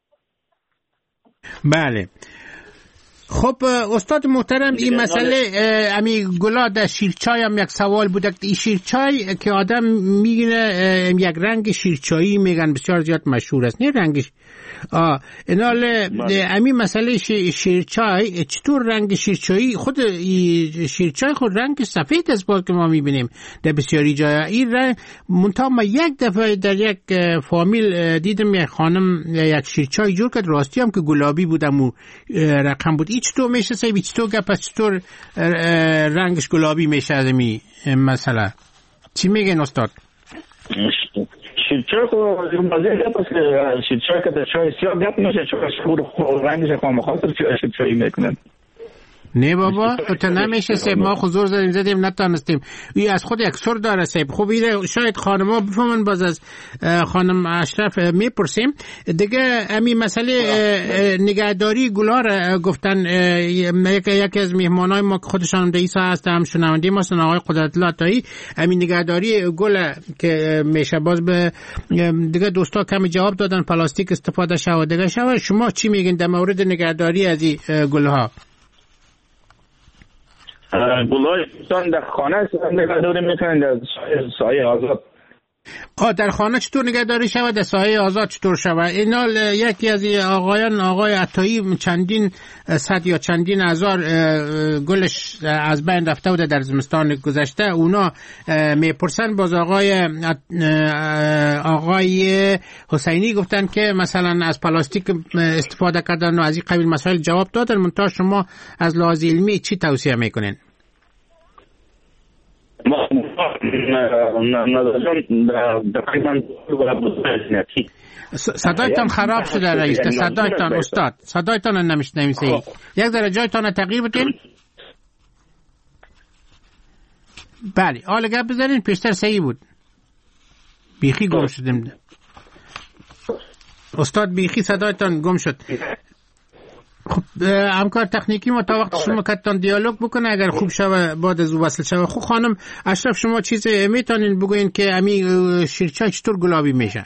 بله خب استاد محترم، این مسئله امی گلا در شیرچای هم یک سوال بوده. این شیرچای که آدم میگیره یک رنگ شیرچایی میگن بسیار زیاد مشهور است، نه رنگش اینال امی مسئله شیرچای چطور رنگ شیرچایی خود شیرچای خود رنگ سفید است باز که ما میبینیم در بسیاری جای. این رنگ منتها ما یک دفعه در یک فامیل دیدم یک خانم یک شیرچای جور کرد، راستی هم که گلابی بودم و رقم بود. چطور میشه سایب؟ چطور گپ چطور رنگش گلابی میشه از می مثلا چی میگن استاد؟ شیرچای خب بازی گپ است که شیرچای که در چای سیاه گپ میشه چون رنگش خامخاطر شیرچایی میکنن. نه بابا تو نمیشه سیب، ما حضور زدیم نتانستیم. این از خود یک سر داره سیب. خب این شاید خانما بفهمن، باز از خانم اشرف میپرسیم دیگه. امی مسئله نگهداری گلا را گفتن یکی از مهمانای ما که خودشان رئیس هست هم شنونده ما هستن آقای قدرت‌الله عطایی. امی نگهداری گل که میشه باز به دیگه دوستا کمی جواب دادن پلاستیک استفاده شود دیگه شود. شما چی میگین در مورد نگهداری از این گلها؟ گل‌های در خانه نگهداری میکنن در سایه آزاد. در خانه چطور نگهداری شود؟ در سایه آزاد چطور شود؟ اینا یکی از آقایان آقای عطایی چندین صد یا چندین هزار گلش از بین رفته بوده در زمستان گذشته. اونا میپرسن باز آقای حسینی گفتن که مثلا از پلاستیک استفاده کردن و از این قبیل مسائل جواب دادن. منتها شما از لحاظ علمی چی توصیه میکنین؟ صدایتان خراب شده رئیس، صدایتان استاد، صدایتان نمیشنویم صحیح. یک ذره جایتان تغییر بدین. بله حالا گپ بزنین، پیشتر صحیح بود. بیخی گم شدیم استاد، بیخی صدایتان گم شد. خب همکار تکنیکی ما تا وقت شما کتان دیالوگ بکنه، اگر خوب شوه بعد از او وصل شوه. خب خانم اشرف شما چیز میتونین بگوین که امی شیرچای چطور گلابی میشه؟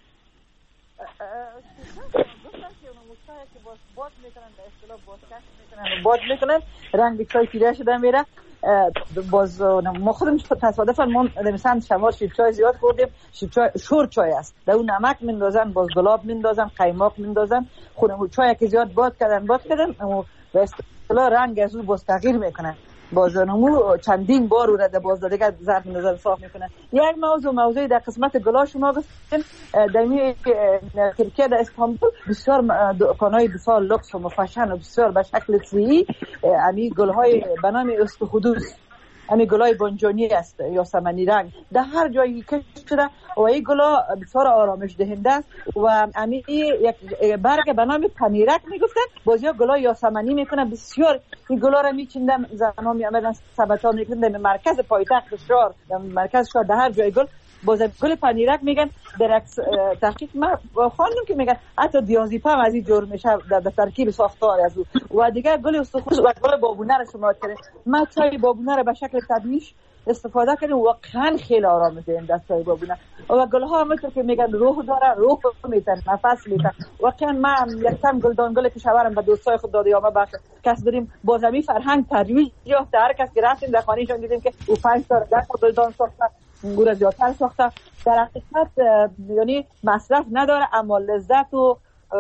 باد میکنن رنگ چای پیره شده میره. باز ما خودم تصادفا ما مثلا شما شیرچای زیاد خوردیم، شیرچای شور چای است، در اون نمک میندازن، باز گلاب میندازن، قیماق میندازن، خودمون چای که زیاد باد کردن و اصطلاح رنگ از اون باز تغییر میکنن. باز نمو چندین بار رو رده باز دیگه ظرف میندازن صاف میکنن. یک موضوع در قسمت گلا شما گفتین، در ترکیه در استانبول بسیار دکانای بسیار لوکس و مفشن و بسیار به شکل سیئی امی گلهای به نام استخدوس، امی گلای بنجانی است یا سمنی رنگ، در هر جایی کش شده و این گلا بسیار آرامش دهنده است. و امی یک برگ به نام پنیرک میگفتن، بازی ها گلای یاسمنی میکنه. بسیار این گلا را میچیندن زنها میامدن سبتا میکنن مرکز پایتخت شهر، مرکز شهر، در هر جای گل باز گل پنیرک میگن. در تحقیق ما خواندم که میگن حتی دیازیپا هم از این جور میشه در ترکیب ساختار از او. و دیگه گل استخوص و گل بابونه را شما کرد. ما چای بابونه را به شکل طبیعی استفاده کردیم، واقعا خیلی آرام دهنده است چای بابونه. و گل ها همونطور که میگن روح داره، روح میتن، نفس میتن. واقعا ما یک تن گلدان گل که شوارم به دوستای خود دادیم ما بخش کس بریم بازمی فرهنگ ترویج یافته. هر کس که رفتیم در خانه‌شون دیدیم که او 5 تا 10 تا گلدان ساخته، گور زیادتر ساخته. در حقیقت یعنی مصرف نداره اما لذت و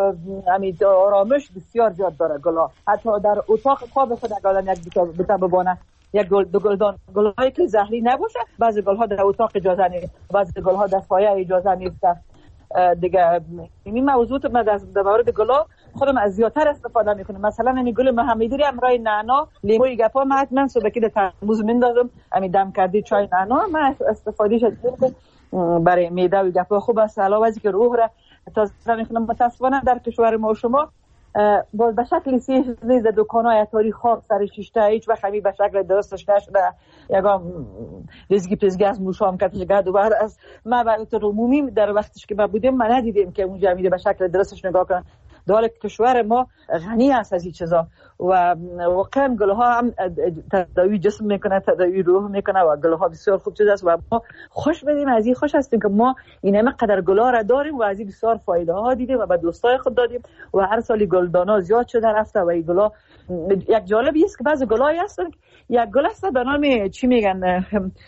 آرامش بسیار زیاد داره گلا. حتی در اتاق خواب خود اگر یک بیتا ببانه یک گلدان گلهایی که زهری نباشه، بعضی گلها در اتاق اجازه نیست، بعضی گلها در سایه اجازه نیست. دیگه این موضوع من در مورد گلا خودم از زیادتر استفاده میکنم. مثلا این گل محمدی هم رای نعنا لیموی گپا من حتما صبحی در ترموز میندازم، همین دم کردی چای نعنا من استفاده شد که برای معده و گپا خوب است. علاوه از که روح را تازه میکنم. متاسفانه در کشور ما و شما باز به شکل سیز در دکان‌های عطاری خواب سر شیشته هیچ وقت همی به شکل درستش نشده. یکم ریزگی پزگی از موشام کتش گرد و بعد از ما به طور عمومی در وقتش که ما بودیم من ندیدیم که اونجا همیده به شکل درستش نگاه کنن. در حالی که کشور ما غنی است از این چیزا و واقعا گلها هم تداوی جسم میکنه، تداوی روح میکنه و گلها بسیار خوب چیز است و ما خوش بدیم از این خوش هستیم که ما این همه قدر گلها را داریم و از این بسیار فایده ها دیدیم و به دوستای خود دادیم و هر سالی گلدانا زیاد شده رفته. و این گلا یک جالبی است که بعضی گلایی هستن، یک گل است به نام چی میگن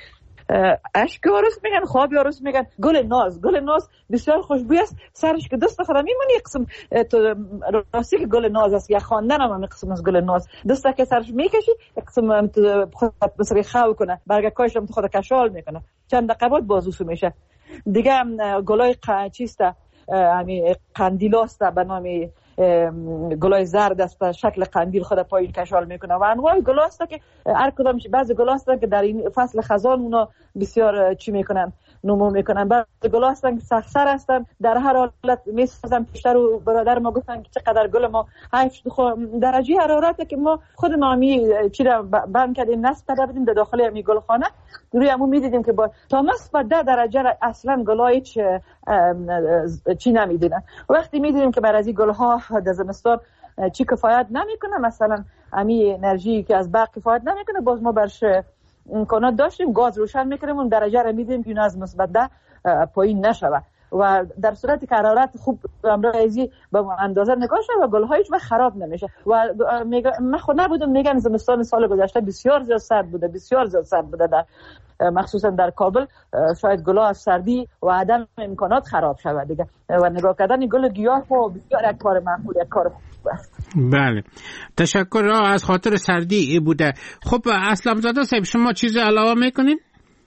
اشک عروس میگن، خواب عروس میگن، گل ناز بسیار خوشبوی است. سرش که دست خودم میمونی یک قسم تو راستی که گل ناز است، یا خواندن هم قسم از گل ناز دست که سرش میکشی یک قسم خود بسری خاو کنه، برگکایش هم تو خود کشال میکنه، چند دقیقه بعد بازوسو میشه. دیگه گلای چیسته همین قندیلاست به نام گلای زرد است، شکل قندیل خود پایین کشال میکنه و انواع گل است که هر کدام بعضی گل است که در این فصل خزان اونا بسیار چی میکنن، نمو میکنن. بعضی گل است که سرسر هستن، در هر حالت میسازن. پیشتر و برادر ما گفتن که چقدر گل ما درجه حرارته که ما خود ما می چی را بند کردیم نصب کرده بودیم در داخل می گلخانه، روی همون میدیدیم که با تا مثبت 10 درجه اصلا گلای چی نمیدونن. وقتی میدیدیم که بر از این گلها در زمستان چی کفایت نمیکنه، مثلا امی انرژی که از برق کفایت نمیکنه، باز ما برش امکانات داشتیم گاز روشن میکنیم اون درجه را میدیم که از مثبت 10 پایین نشوه و در صورتی که حرارت خوب امروزی به اندازه نگاه شد و گل‌ها هیچ وقت خراب نمیشه. و من خود نبودم میگن زمستان سال گذشته بسیار زیاد سرد بوده در مخصوصا در کابل، شاید گل‌ها از سردی و عدم امکانات خراب شود دیگه. و نگاه کردن گل گیاه و بسیار یک کار معقول، یک کار خوب است. بله تشکر از خاطر سردی بوده. خب اسلم زاده صاحب شما چیزی علاوه میکنین؟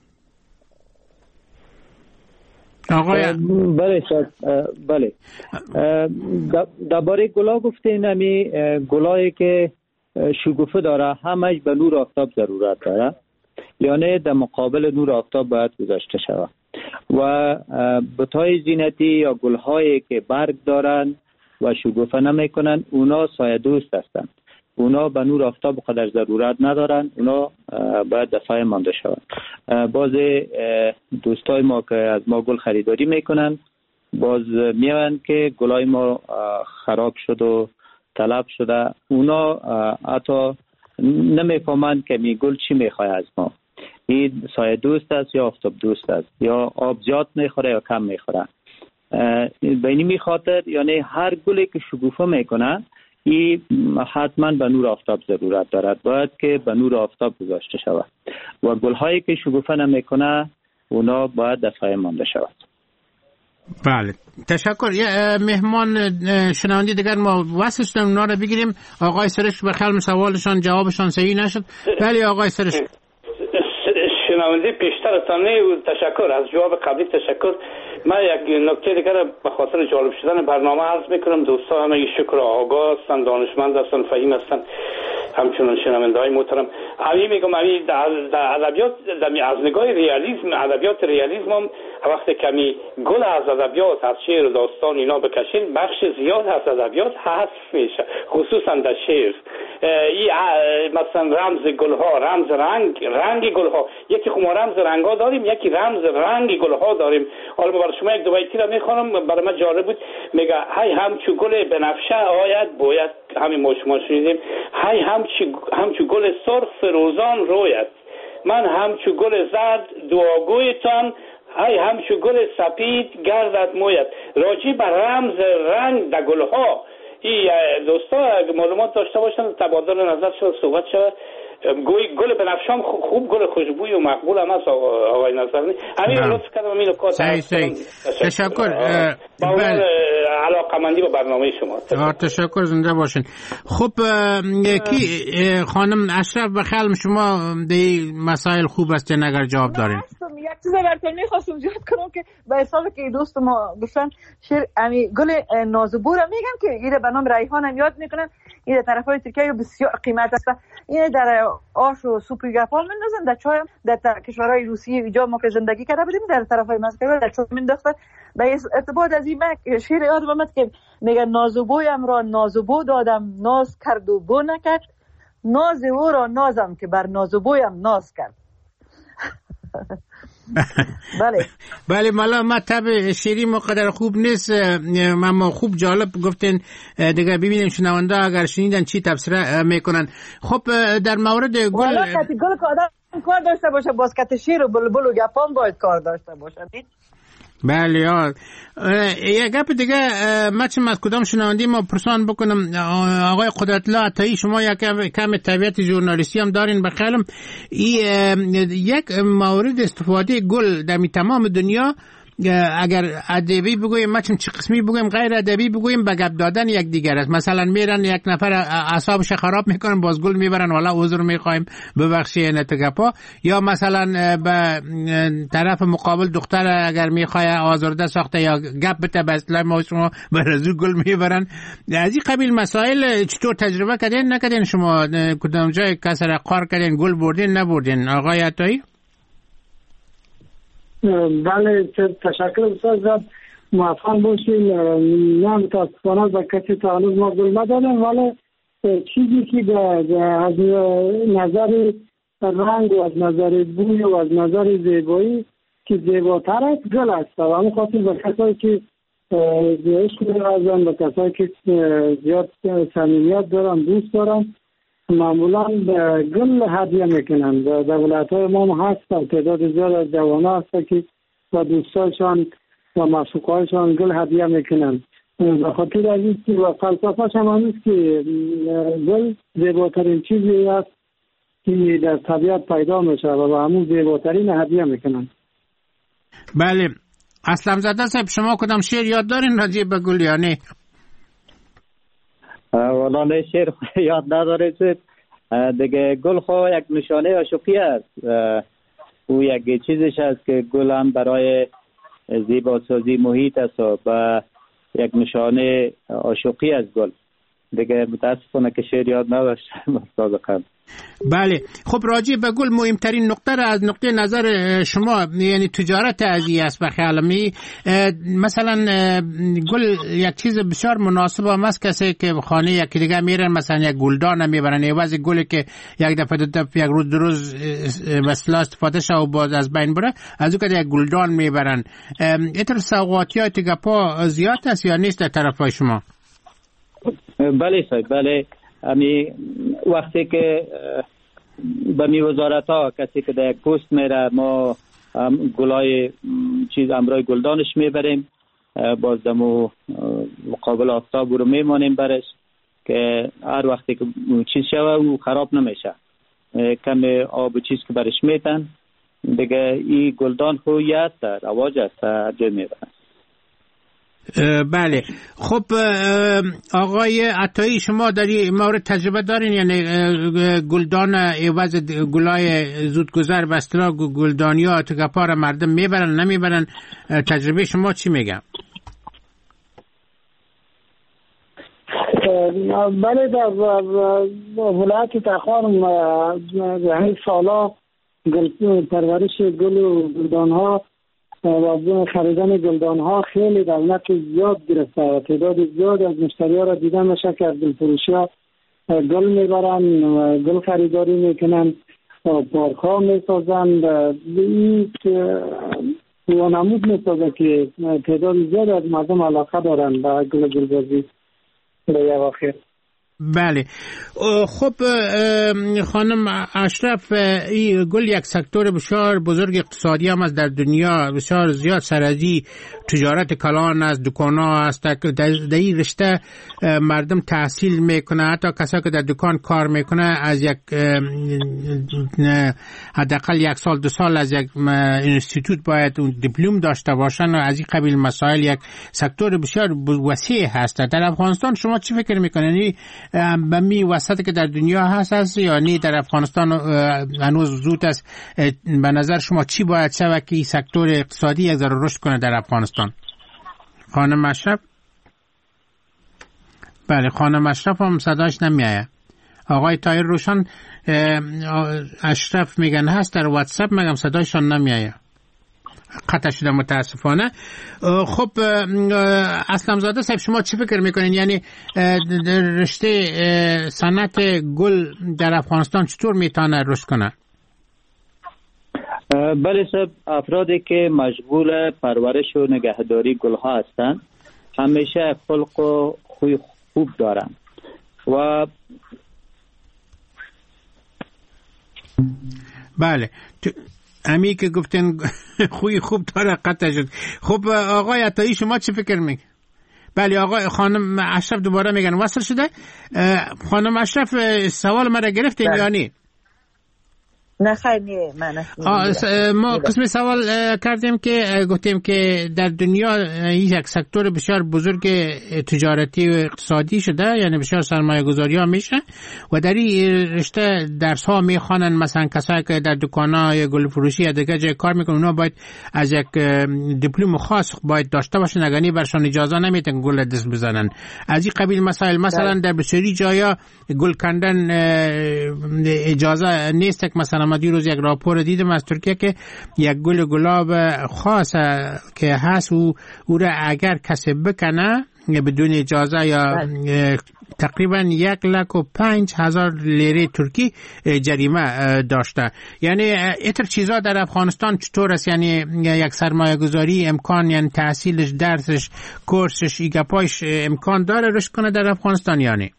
بله درباره گلا گفتین، همی گلایی که شکوفه داره همش به نور آفتاب ضرورت داره، یعنی در مقابل نور آفتاب باید گذاشته شود. و بوتهای زینتی یا گل‌هایی که برگ دارن و شکوفه نمیکنن اونا سایه دوست هستند. اونا به نور آفتاب قدر ضرورت ندارن، اونا باید دفعه مانده شوند. باز دوستای ما که از ما گل خریداری میکنن باز میان که گلای ما خراب شد و طلب شده، اونا حتی نمیفهمند که می گل چی میخواه از ما. این سایه دوست است یا آفتاب دوست است، یا آب زیاد میخوره یا کم میخوره. به این خاطر یعنی هر گلی که شکوفه میکنه این حتما به نور آفتاب ضرورت دارد، باید که به نور آفتاب گذاشته شود و گلهایی که شکوفه نمیکنه اونا باید دفعه مانده شود. بله تشکر. یه مهمان شنوندی دیگر ما واسه شدن اونا رو بگیریم. آقای سرش به خلم سوالشان جوابشان صحیح نشد. بله آقای سرش. شنونده پیشترتانه تشکر از جواب قبلی تشکر. من یک نکته دیگر به خاطر جالب شدن برنامه عرض میکنم. دوستا همه شکر آگاه هستن، دانشمند هستن، فهیم هستن، همچنان شنونده های محترم. همین میگم همین در ادبیات از نگاه ریالیسم، ادبیات ریالیسم هم وقتی کمی گل از ادبیات از شعر و داستان اینا بکشین بخش زیاد از ادبیات حذف میشه، خصوصا در شعر. مثلا رمز گل ها، رمز رنگ گل ها، یکی خب ما رمز رنگ ها داریم، یکی رمز رنگ گل ها داریم. حالا برای شما یک دو بیتی را میخوانم، برای من جالب بود. میگه های همچو گل بنفشه آید باید، همین ما شما شنیدیم، های همچو گل سرخ فروزان روید، من همچو گل زرد دعاگویتان، های همچو گل سپید گردد موید. راجی بر رمز رنگ در گل ها این دوستا اگه معلومات داشته باشن تبادل نظر شد، صحبت شد. گل بنفشام خوب، گل خوشبوی و مقبول هم هست آقای نظرنی. همین رو لطف کردم این نکات. تشکر. علاقمندی با برنامه شما. تشکر، زنده باشین. خب کی خانم اشرف بخلم شما دی مسائل خوب است نگر جواب دارین؟ یک چیز براتون می‌خواستم زیاد کنم که به حساب که دوست ما گفتن شعر گل نازبور میگم که ایره به نام ریحان هم یاد میکنن. این طرفای ترکیه بسیار قیمت است. این در آش و سوپ گپال میندازن، در چای در کشورهای روسیه اینجا ما که زندگی کرده بودیم در طرفای مسکو در چای مینداختن. به ارتباط از این شعر یادم اومد که میگه نازبویم را نازبو دادم، ناز کرد و بو نکرد، ناز او را نازم که بر نازبویم ناز کرد. بله مالا مطلب شیری مقدر خوب نیست، اما خوب جالب گفتین. دیگه ببینیم شنونده اگر شنیدن چی تفسیر میکنن. خب در مورد گل که آدم کار داشته باشه، باسکت شیر و بلبل و گپان باید کار داشته باشه. بله یه گپ دیگه من از کدام شنوندی ما پرسان بکنم. آقای قدرت‌الله عطایی شما یک کم طبیعت ژورنالیستی هم دارین بخیالم. یک مورد استفاده گل در تمام دنیا، اگر ادبی بگویم مثلا چه قسمی بگویم غیر ادبی بگویم به گپ دادن یک دیگر است. مثلا میرن یک نفر اعصابش خراب میکنن باز گل میبرن والا عذر میخوایم ببخشید نتگپا، یا مثلا به طرف مقابل دختر اگر میخواد آزرده ساخته یا گپ بده به اصطلاح ما شما برازو گل میبرن. از این قبیل مسائل چطور تجربه کردین نکردین شما؟ کدام جای کسر قار کردین گل بردین نبردین آقای عطایی؟ بله تشکر استاد، موفق باشین. نه متاسفانه به کسی تا هنوز ما گل ندادم، ولی چیزی که از نظر رنگ و از نظر بوی و از نظر زیبایی که زیباتر است گل است. و همون خاطر به کسایی که عشق می‌ورزن، به کسایی که زیاد صمیمیت دارن دوست دارن معمولا گل هدیه میکنن. در ولایت‌های ما هست تعداد زیاد از جوان‌ها هست که با دوستانشان و معشوقهایشان گل هدیه میکنن. به خاطر از این که و فلسفه‌ش هم هست که گل زیباترین چیزی است که در طبیعت پیدا میشه و با همون زیباترین هدیه میکنن. بله اسلم زاده صاحب شما کدام شعر یاد دارین راجع به گل یا نه؟ والا نه شعر یاد نداره دیگه. گل خواه یک نشانه عاشقی است. او یک چیزش است که گل هم برای زیباسازی محیط است و یک نشانه عاشقی از گل. دیگه متاسفانه که شعر یاد نداشت استاد قبل. بله خب راجع به گل مهمترین نقطه را از نقطه نظر شما یعنی تجارت ازی است به خیالمی مثلا گل یک چیز بسیار مناسب است کسی که خانه یکی دیگه میرن مثلا یک گلدان میبرن عوض گلی که یک دفعه یک روز دو روز مثلا استفاده شه و باز از بین بره از اون که یک گلدان میبرن اینطور سوغاتیات گپا زیاد است یا نیست در طرف شما؟ بله صاحب بله وقتی که به می وزارت ها کسی که در یک پست میره ما گلای چیز امرای گلدانش میبریم باز دمو مقابل آفتاب رو میمانیم برش که هر وقتی که چیز شوه او خراب نمیشه کم آب و چیز که برش میتن دیگه این گلدان خویت رواج است جای میبرن. بله خب آقای عطایی شما در این مورد تجربه دارین یعنی گلدان عوض گلای زودگذر به اصطلاح گلدانیا تو گپا مردم میبرن نمیبرن تجربه شما چی میگم؟ بله در ولایت تخار همین سالا پرورش گل و گلدان ها و خریدن گلدان ها خیلی دولت زیاد گرفته و تعداد زیاد از مشتری ها را دیدن میشه که از گلفروشی ها گل میبرن گل خریداری میکنن پارک ها میسازن این وانمود میسازه که تعداد زیاد از مردم علاقه دارن به گلبازی به یک آخر. بله خب خانم اشرف این گل یک سکتور بسیار بزرگ اقتصادی هم است در دنیا بسیار زیاد سرازی تجارت کلان است دکانا است در این رشته مردم تحصیل میکنه حتی کسایی که در دکان کار میکنه از یک حداقل یک سال دو سال از یک انستیتوت باید اون دیپلم داشته باشن و از این قبیل مسائل یک سکتور بسیار وسیع هست. در افغانستان شما چی فکر میکنید به می وسط که در دنیا هست یا نه در افغانستان هنوز زود است به نظر شما چی باید شود که این سکتور اقتصادی یک ذره رشد کنه در افغانستان؟ خانم اشرف؟ بله خانم اشرف هم صداش نمیآید. آقای طاهر روشن اشرف میگن هست در واتساپ میگم صدایشان نمیآید قطع شده متاسفانه. خب اسلم زاده صاحب شما چی فکر میکنین یعنی رشته صنعت گل در افغانستان چطور میتونه رشد کنه؟ بله صاحب افرادی که مشغول پرورش و نگهداری گل ها هستند همیشه خلق و خوی خوب دارن و بله امی که گفتن خوی خوب داره قطع شد. خب آقای عطایی شما چی فکر میگه؟ بله آقای خانم اشرف دوباره میگن وصل شده. خانم اشرف سوال مرا گرفتین یا نه؟ نه خیلی ما قسم سوال کردیم که گفتیم که در دنیا یک سکتور بسیار بزرگ تجارتی و اقتصادی شده یعنی بسیار سرمایه گذاری ها میشه و در این رشته درس ها میخوانن مثلا کسایی که در دکان‌های گل فروشی یا دیگه جای کار میکنن اونا باید از یک دیپلم خاص باید داشته باشن اگر نه برشان اجازه نمیدن گل دست بزنن. از این قبیل مسائل مثلا در بسیاری جایا گل کندن اجازه نیست. مثلا ما دیروز یک راپور دیدم از ترکیه که یک گلاب خاص که هست او را اگر کسی بکنه بدون اجازه یا تقریبا 105,000 لیره ترکی جریمه داشته. یعنی اینطور چیزا در افغانستان چطور است؟ یعنی یک سرمایه گذاری امکان یعنی تحصیلش درسش کورسش ایگپایش امکان داره رشد کنه در افغانستان یا نه؟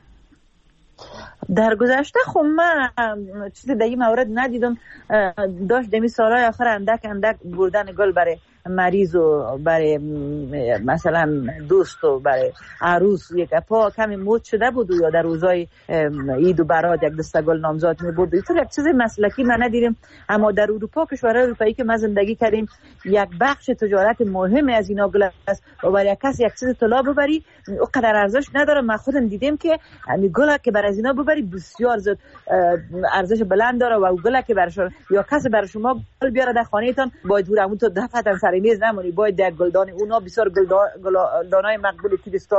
در گذشته خب من چیزی در این مورد ندیدم. داشت دمی سالهای آخر اندک بردن گل برای مریض و برای مثلا دوست و برای عروس یک پا کمی مود شده بود یا در روزای عید و برات یک دسته گل نامزاد می بود. اینطور یک چیز مسلکی من ندیدم. اما در اروپا کشورهای اروپایی که ما زندگی کردیم یک بخش تجارت مهم از اینا گل است و برای کسی یک چیز طلا ببری اونقدر ارزش نداره. من خودم دیدم که همین گل که برای اینا ببری بسیار زیاد ارزش بلند داره و گل که برای یا کسی برای شما گل بیاره در خانه‌تان باید همون تو دفعه سر میز نمونی باید در گلدان اونا بسیار گلدانای مقبول کریستال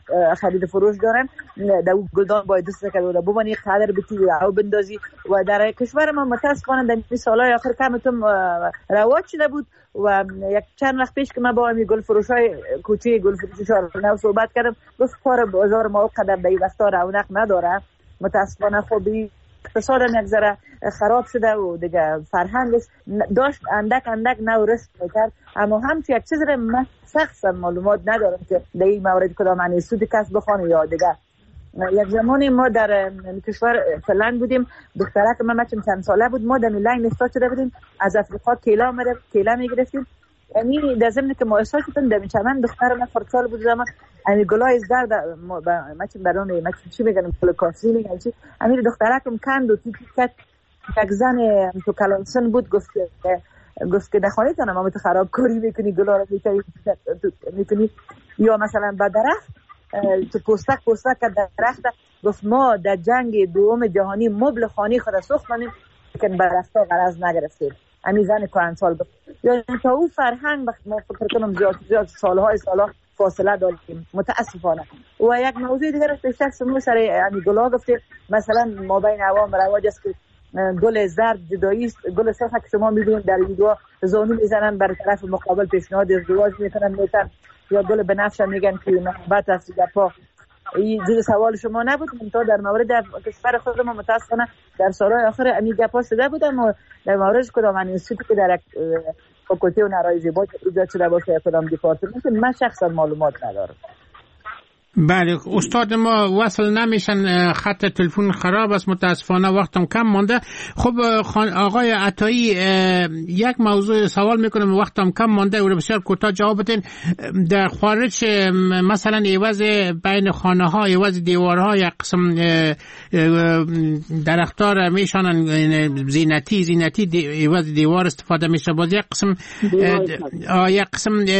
خرید فروش دارن در گلدان باید دست کرد و بمانی قدر بتی او بندازی و در کشور ما متاسفانه در این سالهای آخر کمتون رواج شده بود و یک چند وقت پیش که من با امی گل فروشای کوچه گل فروشای نو صحبت کردم گفت کار بازار ما قدر در این وقتا رونق نداره متاسفانه خب اقتصاد یک ذره خراب شده و دیگه فرهنگش داشت اندک نو رشد میکرد اما همچون یک چیز را من شخصا معلومات ندارم که در این مورد کدام معنی سود کسب بخوانه یا دیگه. یک زمانی ما در کشور فنلند بودیم دخترک من چند ساله بود ما در لنگ استاد شده بودیم از افریقا کیلا میگرفتیم یعنی در ضمن که ما استاد شدیم در چمن دختر من فرسال بود زمان امی گلای زرد مچم برنامه مچم چی میگن گل کافی میگن چی امیر دخترکم کند و تیکت یک زن تو کلانسن بود گفت که در خانه تانم اما تو خراب کاری میکنی گلا رو میکنی یا مثلا با درخت تو پوستک که درخت گفت ما در جنگ دوم جهانی مبل خانی خود سوختانیم که برستا غرض نگرفتیم امی زن کهنسال گفت یا تا او فرهنگ ما فکر کنم زیاد سالها فاصله داریم متاسفانه و یک موضوع دیگر است بیشتر سمو سر امی گلا گفتیم مثلا ما بین عوام رواج است که گل زرد جدایی است گل سرخ که شما میبینید در ویدیو زانو میزنن بر طرف مقابل پیشنهاد ازدواج میکنن یا گل بنفش میگن که محبت است یا پا این زیر سوال شما نبود تا در مورد کشور خود ما متاسفانه در سالهای آخر امی گپا شده بودم و در مورد کدام انستیتوتی که در فاکولته هنرهای زیبا ایجاد شده باشه کدام دیپارتمنت من شخصا معلومات ندارم. بله استاد ما وصل نمیشن خط تلفن خراب است متاسفانه وقتم کم مانده. خب آقای عطایی یک موضوع سوال میکنم وقتم کم مانده و بسیار کوتاه جواب بدین. در خارج مثلا عوض بین خانه ها عوض دیوارها یک قسم درختار میشانن زینتی عوض دیوار استفاده میشه باز یک قسم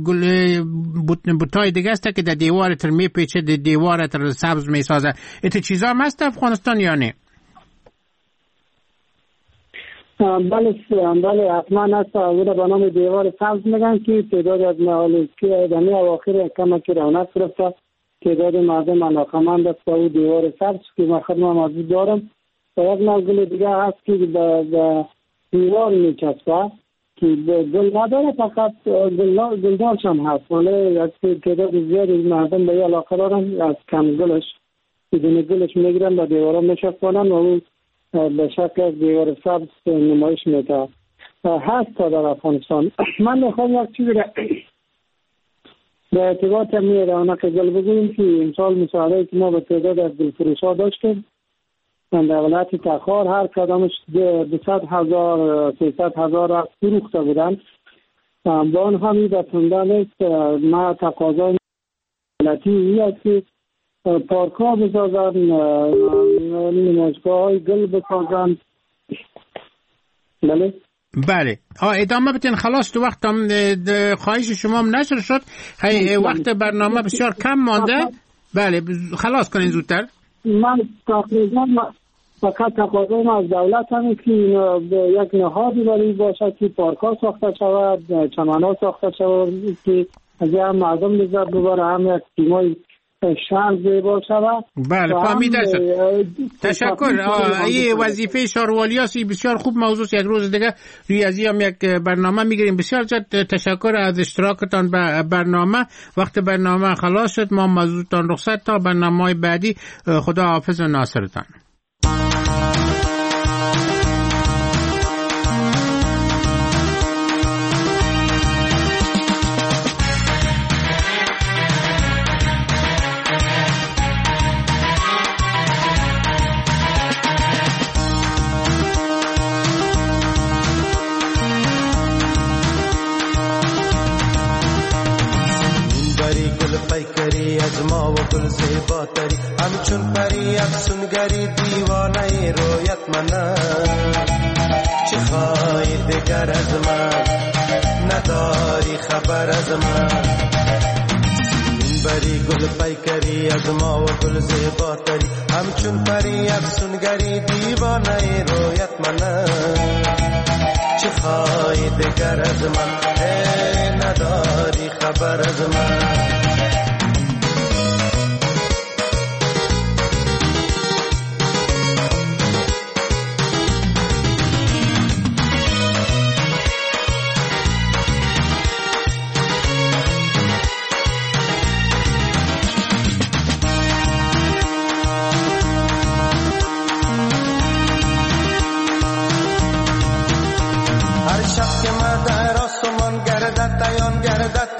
بوتای دیگه است که در دیوار ترمی پیچه دیوار تر سبز می سازه. ایت چیزا هم هست افغانستان یا نه؟ بله حتما هست. اولا به نام دیوار سبز میگن که تعداد از محالی که دمی اواخر کمکی رونق گرفته تعداد مردم علاقمند است به دیوار سبز که من خدمه موجود دارم و یک نوع دیگه هست که به دیوار میچسبه که گل نداره فقط گلدارش هم هست ولی یک تعداد زیادی مردم به این علاقه دارن از کم گلش بدون گلش میگیرن به دیوارا میشکنن و اون به شکل از دیوار سبز نمایش میده هست تا در افغانستان. من میخوام یک چیزی به ارتباط رونق گل بگویم که امسال مسابقه که ما به تعداد از گلفروشا داشتیم در ولایت تخار هر کدامش 200,000 300,000 فروخته بودن با آنها می‌دستوندن است. ما تقاضای ولایتی است که پارک ها بسازن نمایشگاه های گل بسازن. بله ادامه بتین خلاص تو وقت هم خواهش شما هم نشر شد وقت برنامه بسیار کم مانده. بله خلاص کنین زودتر. من تقریبا فقط تقاضایم از دولت همه که یک نهادی برای باشد که پارک ها ساخته شود چمن ها ساخته شود که از هم مردم لذت ببره هم یک تیمای شهر زیبا شود. بله فهمیده شد. تشکر. این وظیفه شهروالی هستی بسیار خوب موضوع یک روز دیگه روی ازی هم یک برنامه میگیریم. بسیار زیاد تشکر از اشتراکتان به برنامه. وقت برنامه خلاص شد ما موضوعتان رخصت تا برنامه بعدی. خدا حافظ و ناصرتان. گل زیبا تری همچون پری افسونگری دیوانه رویت منم چه خواهی دگر از من نداری خبر از من این بری گل پیکری از ما و گل زیبا تری همچون پری افسونگری دیوانه رویت منم چه خواهی دگر از من نداری خبر از من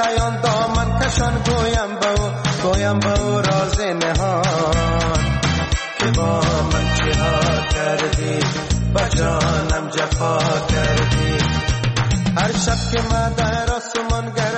شیان دامن کشان گویم به او راز نهان که با من چه ها کردی با جانم جفا کردی هر شب که من در آسمان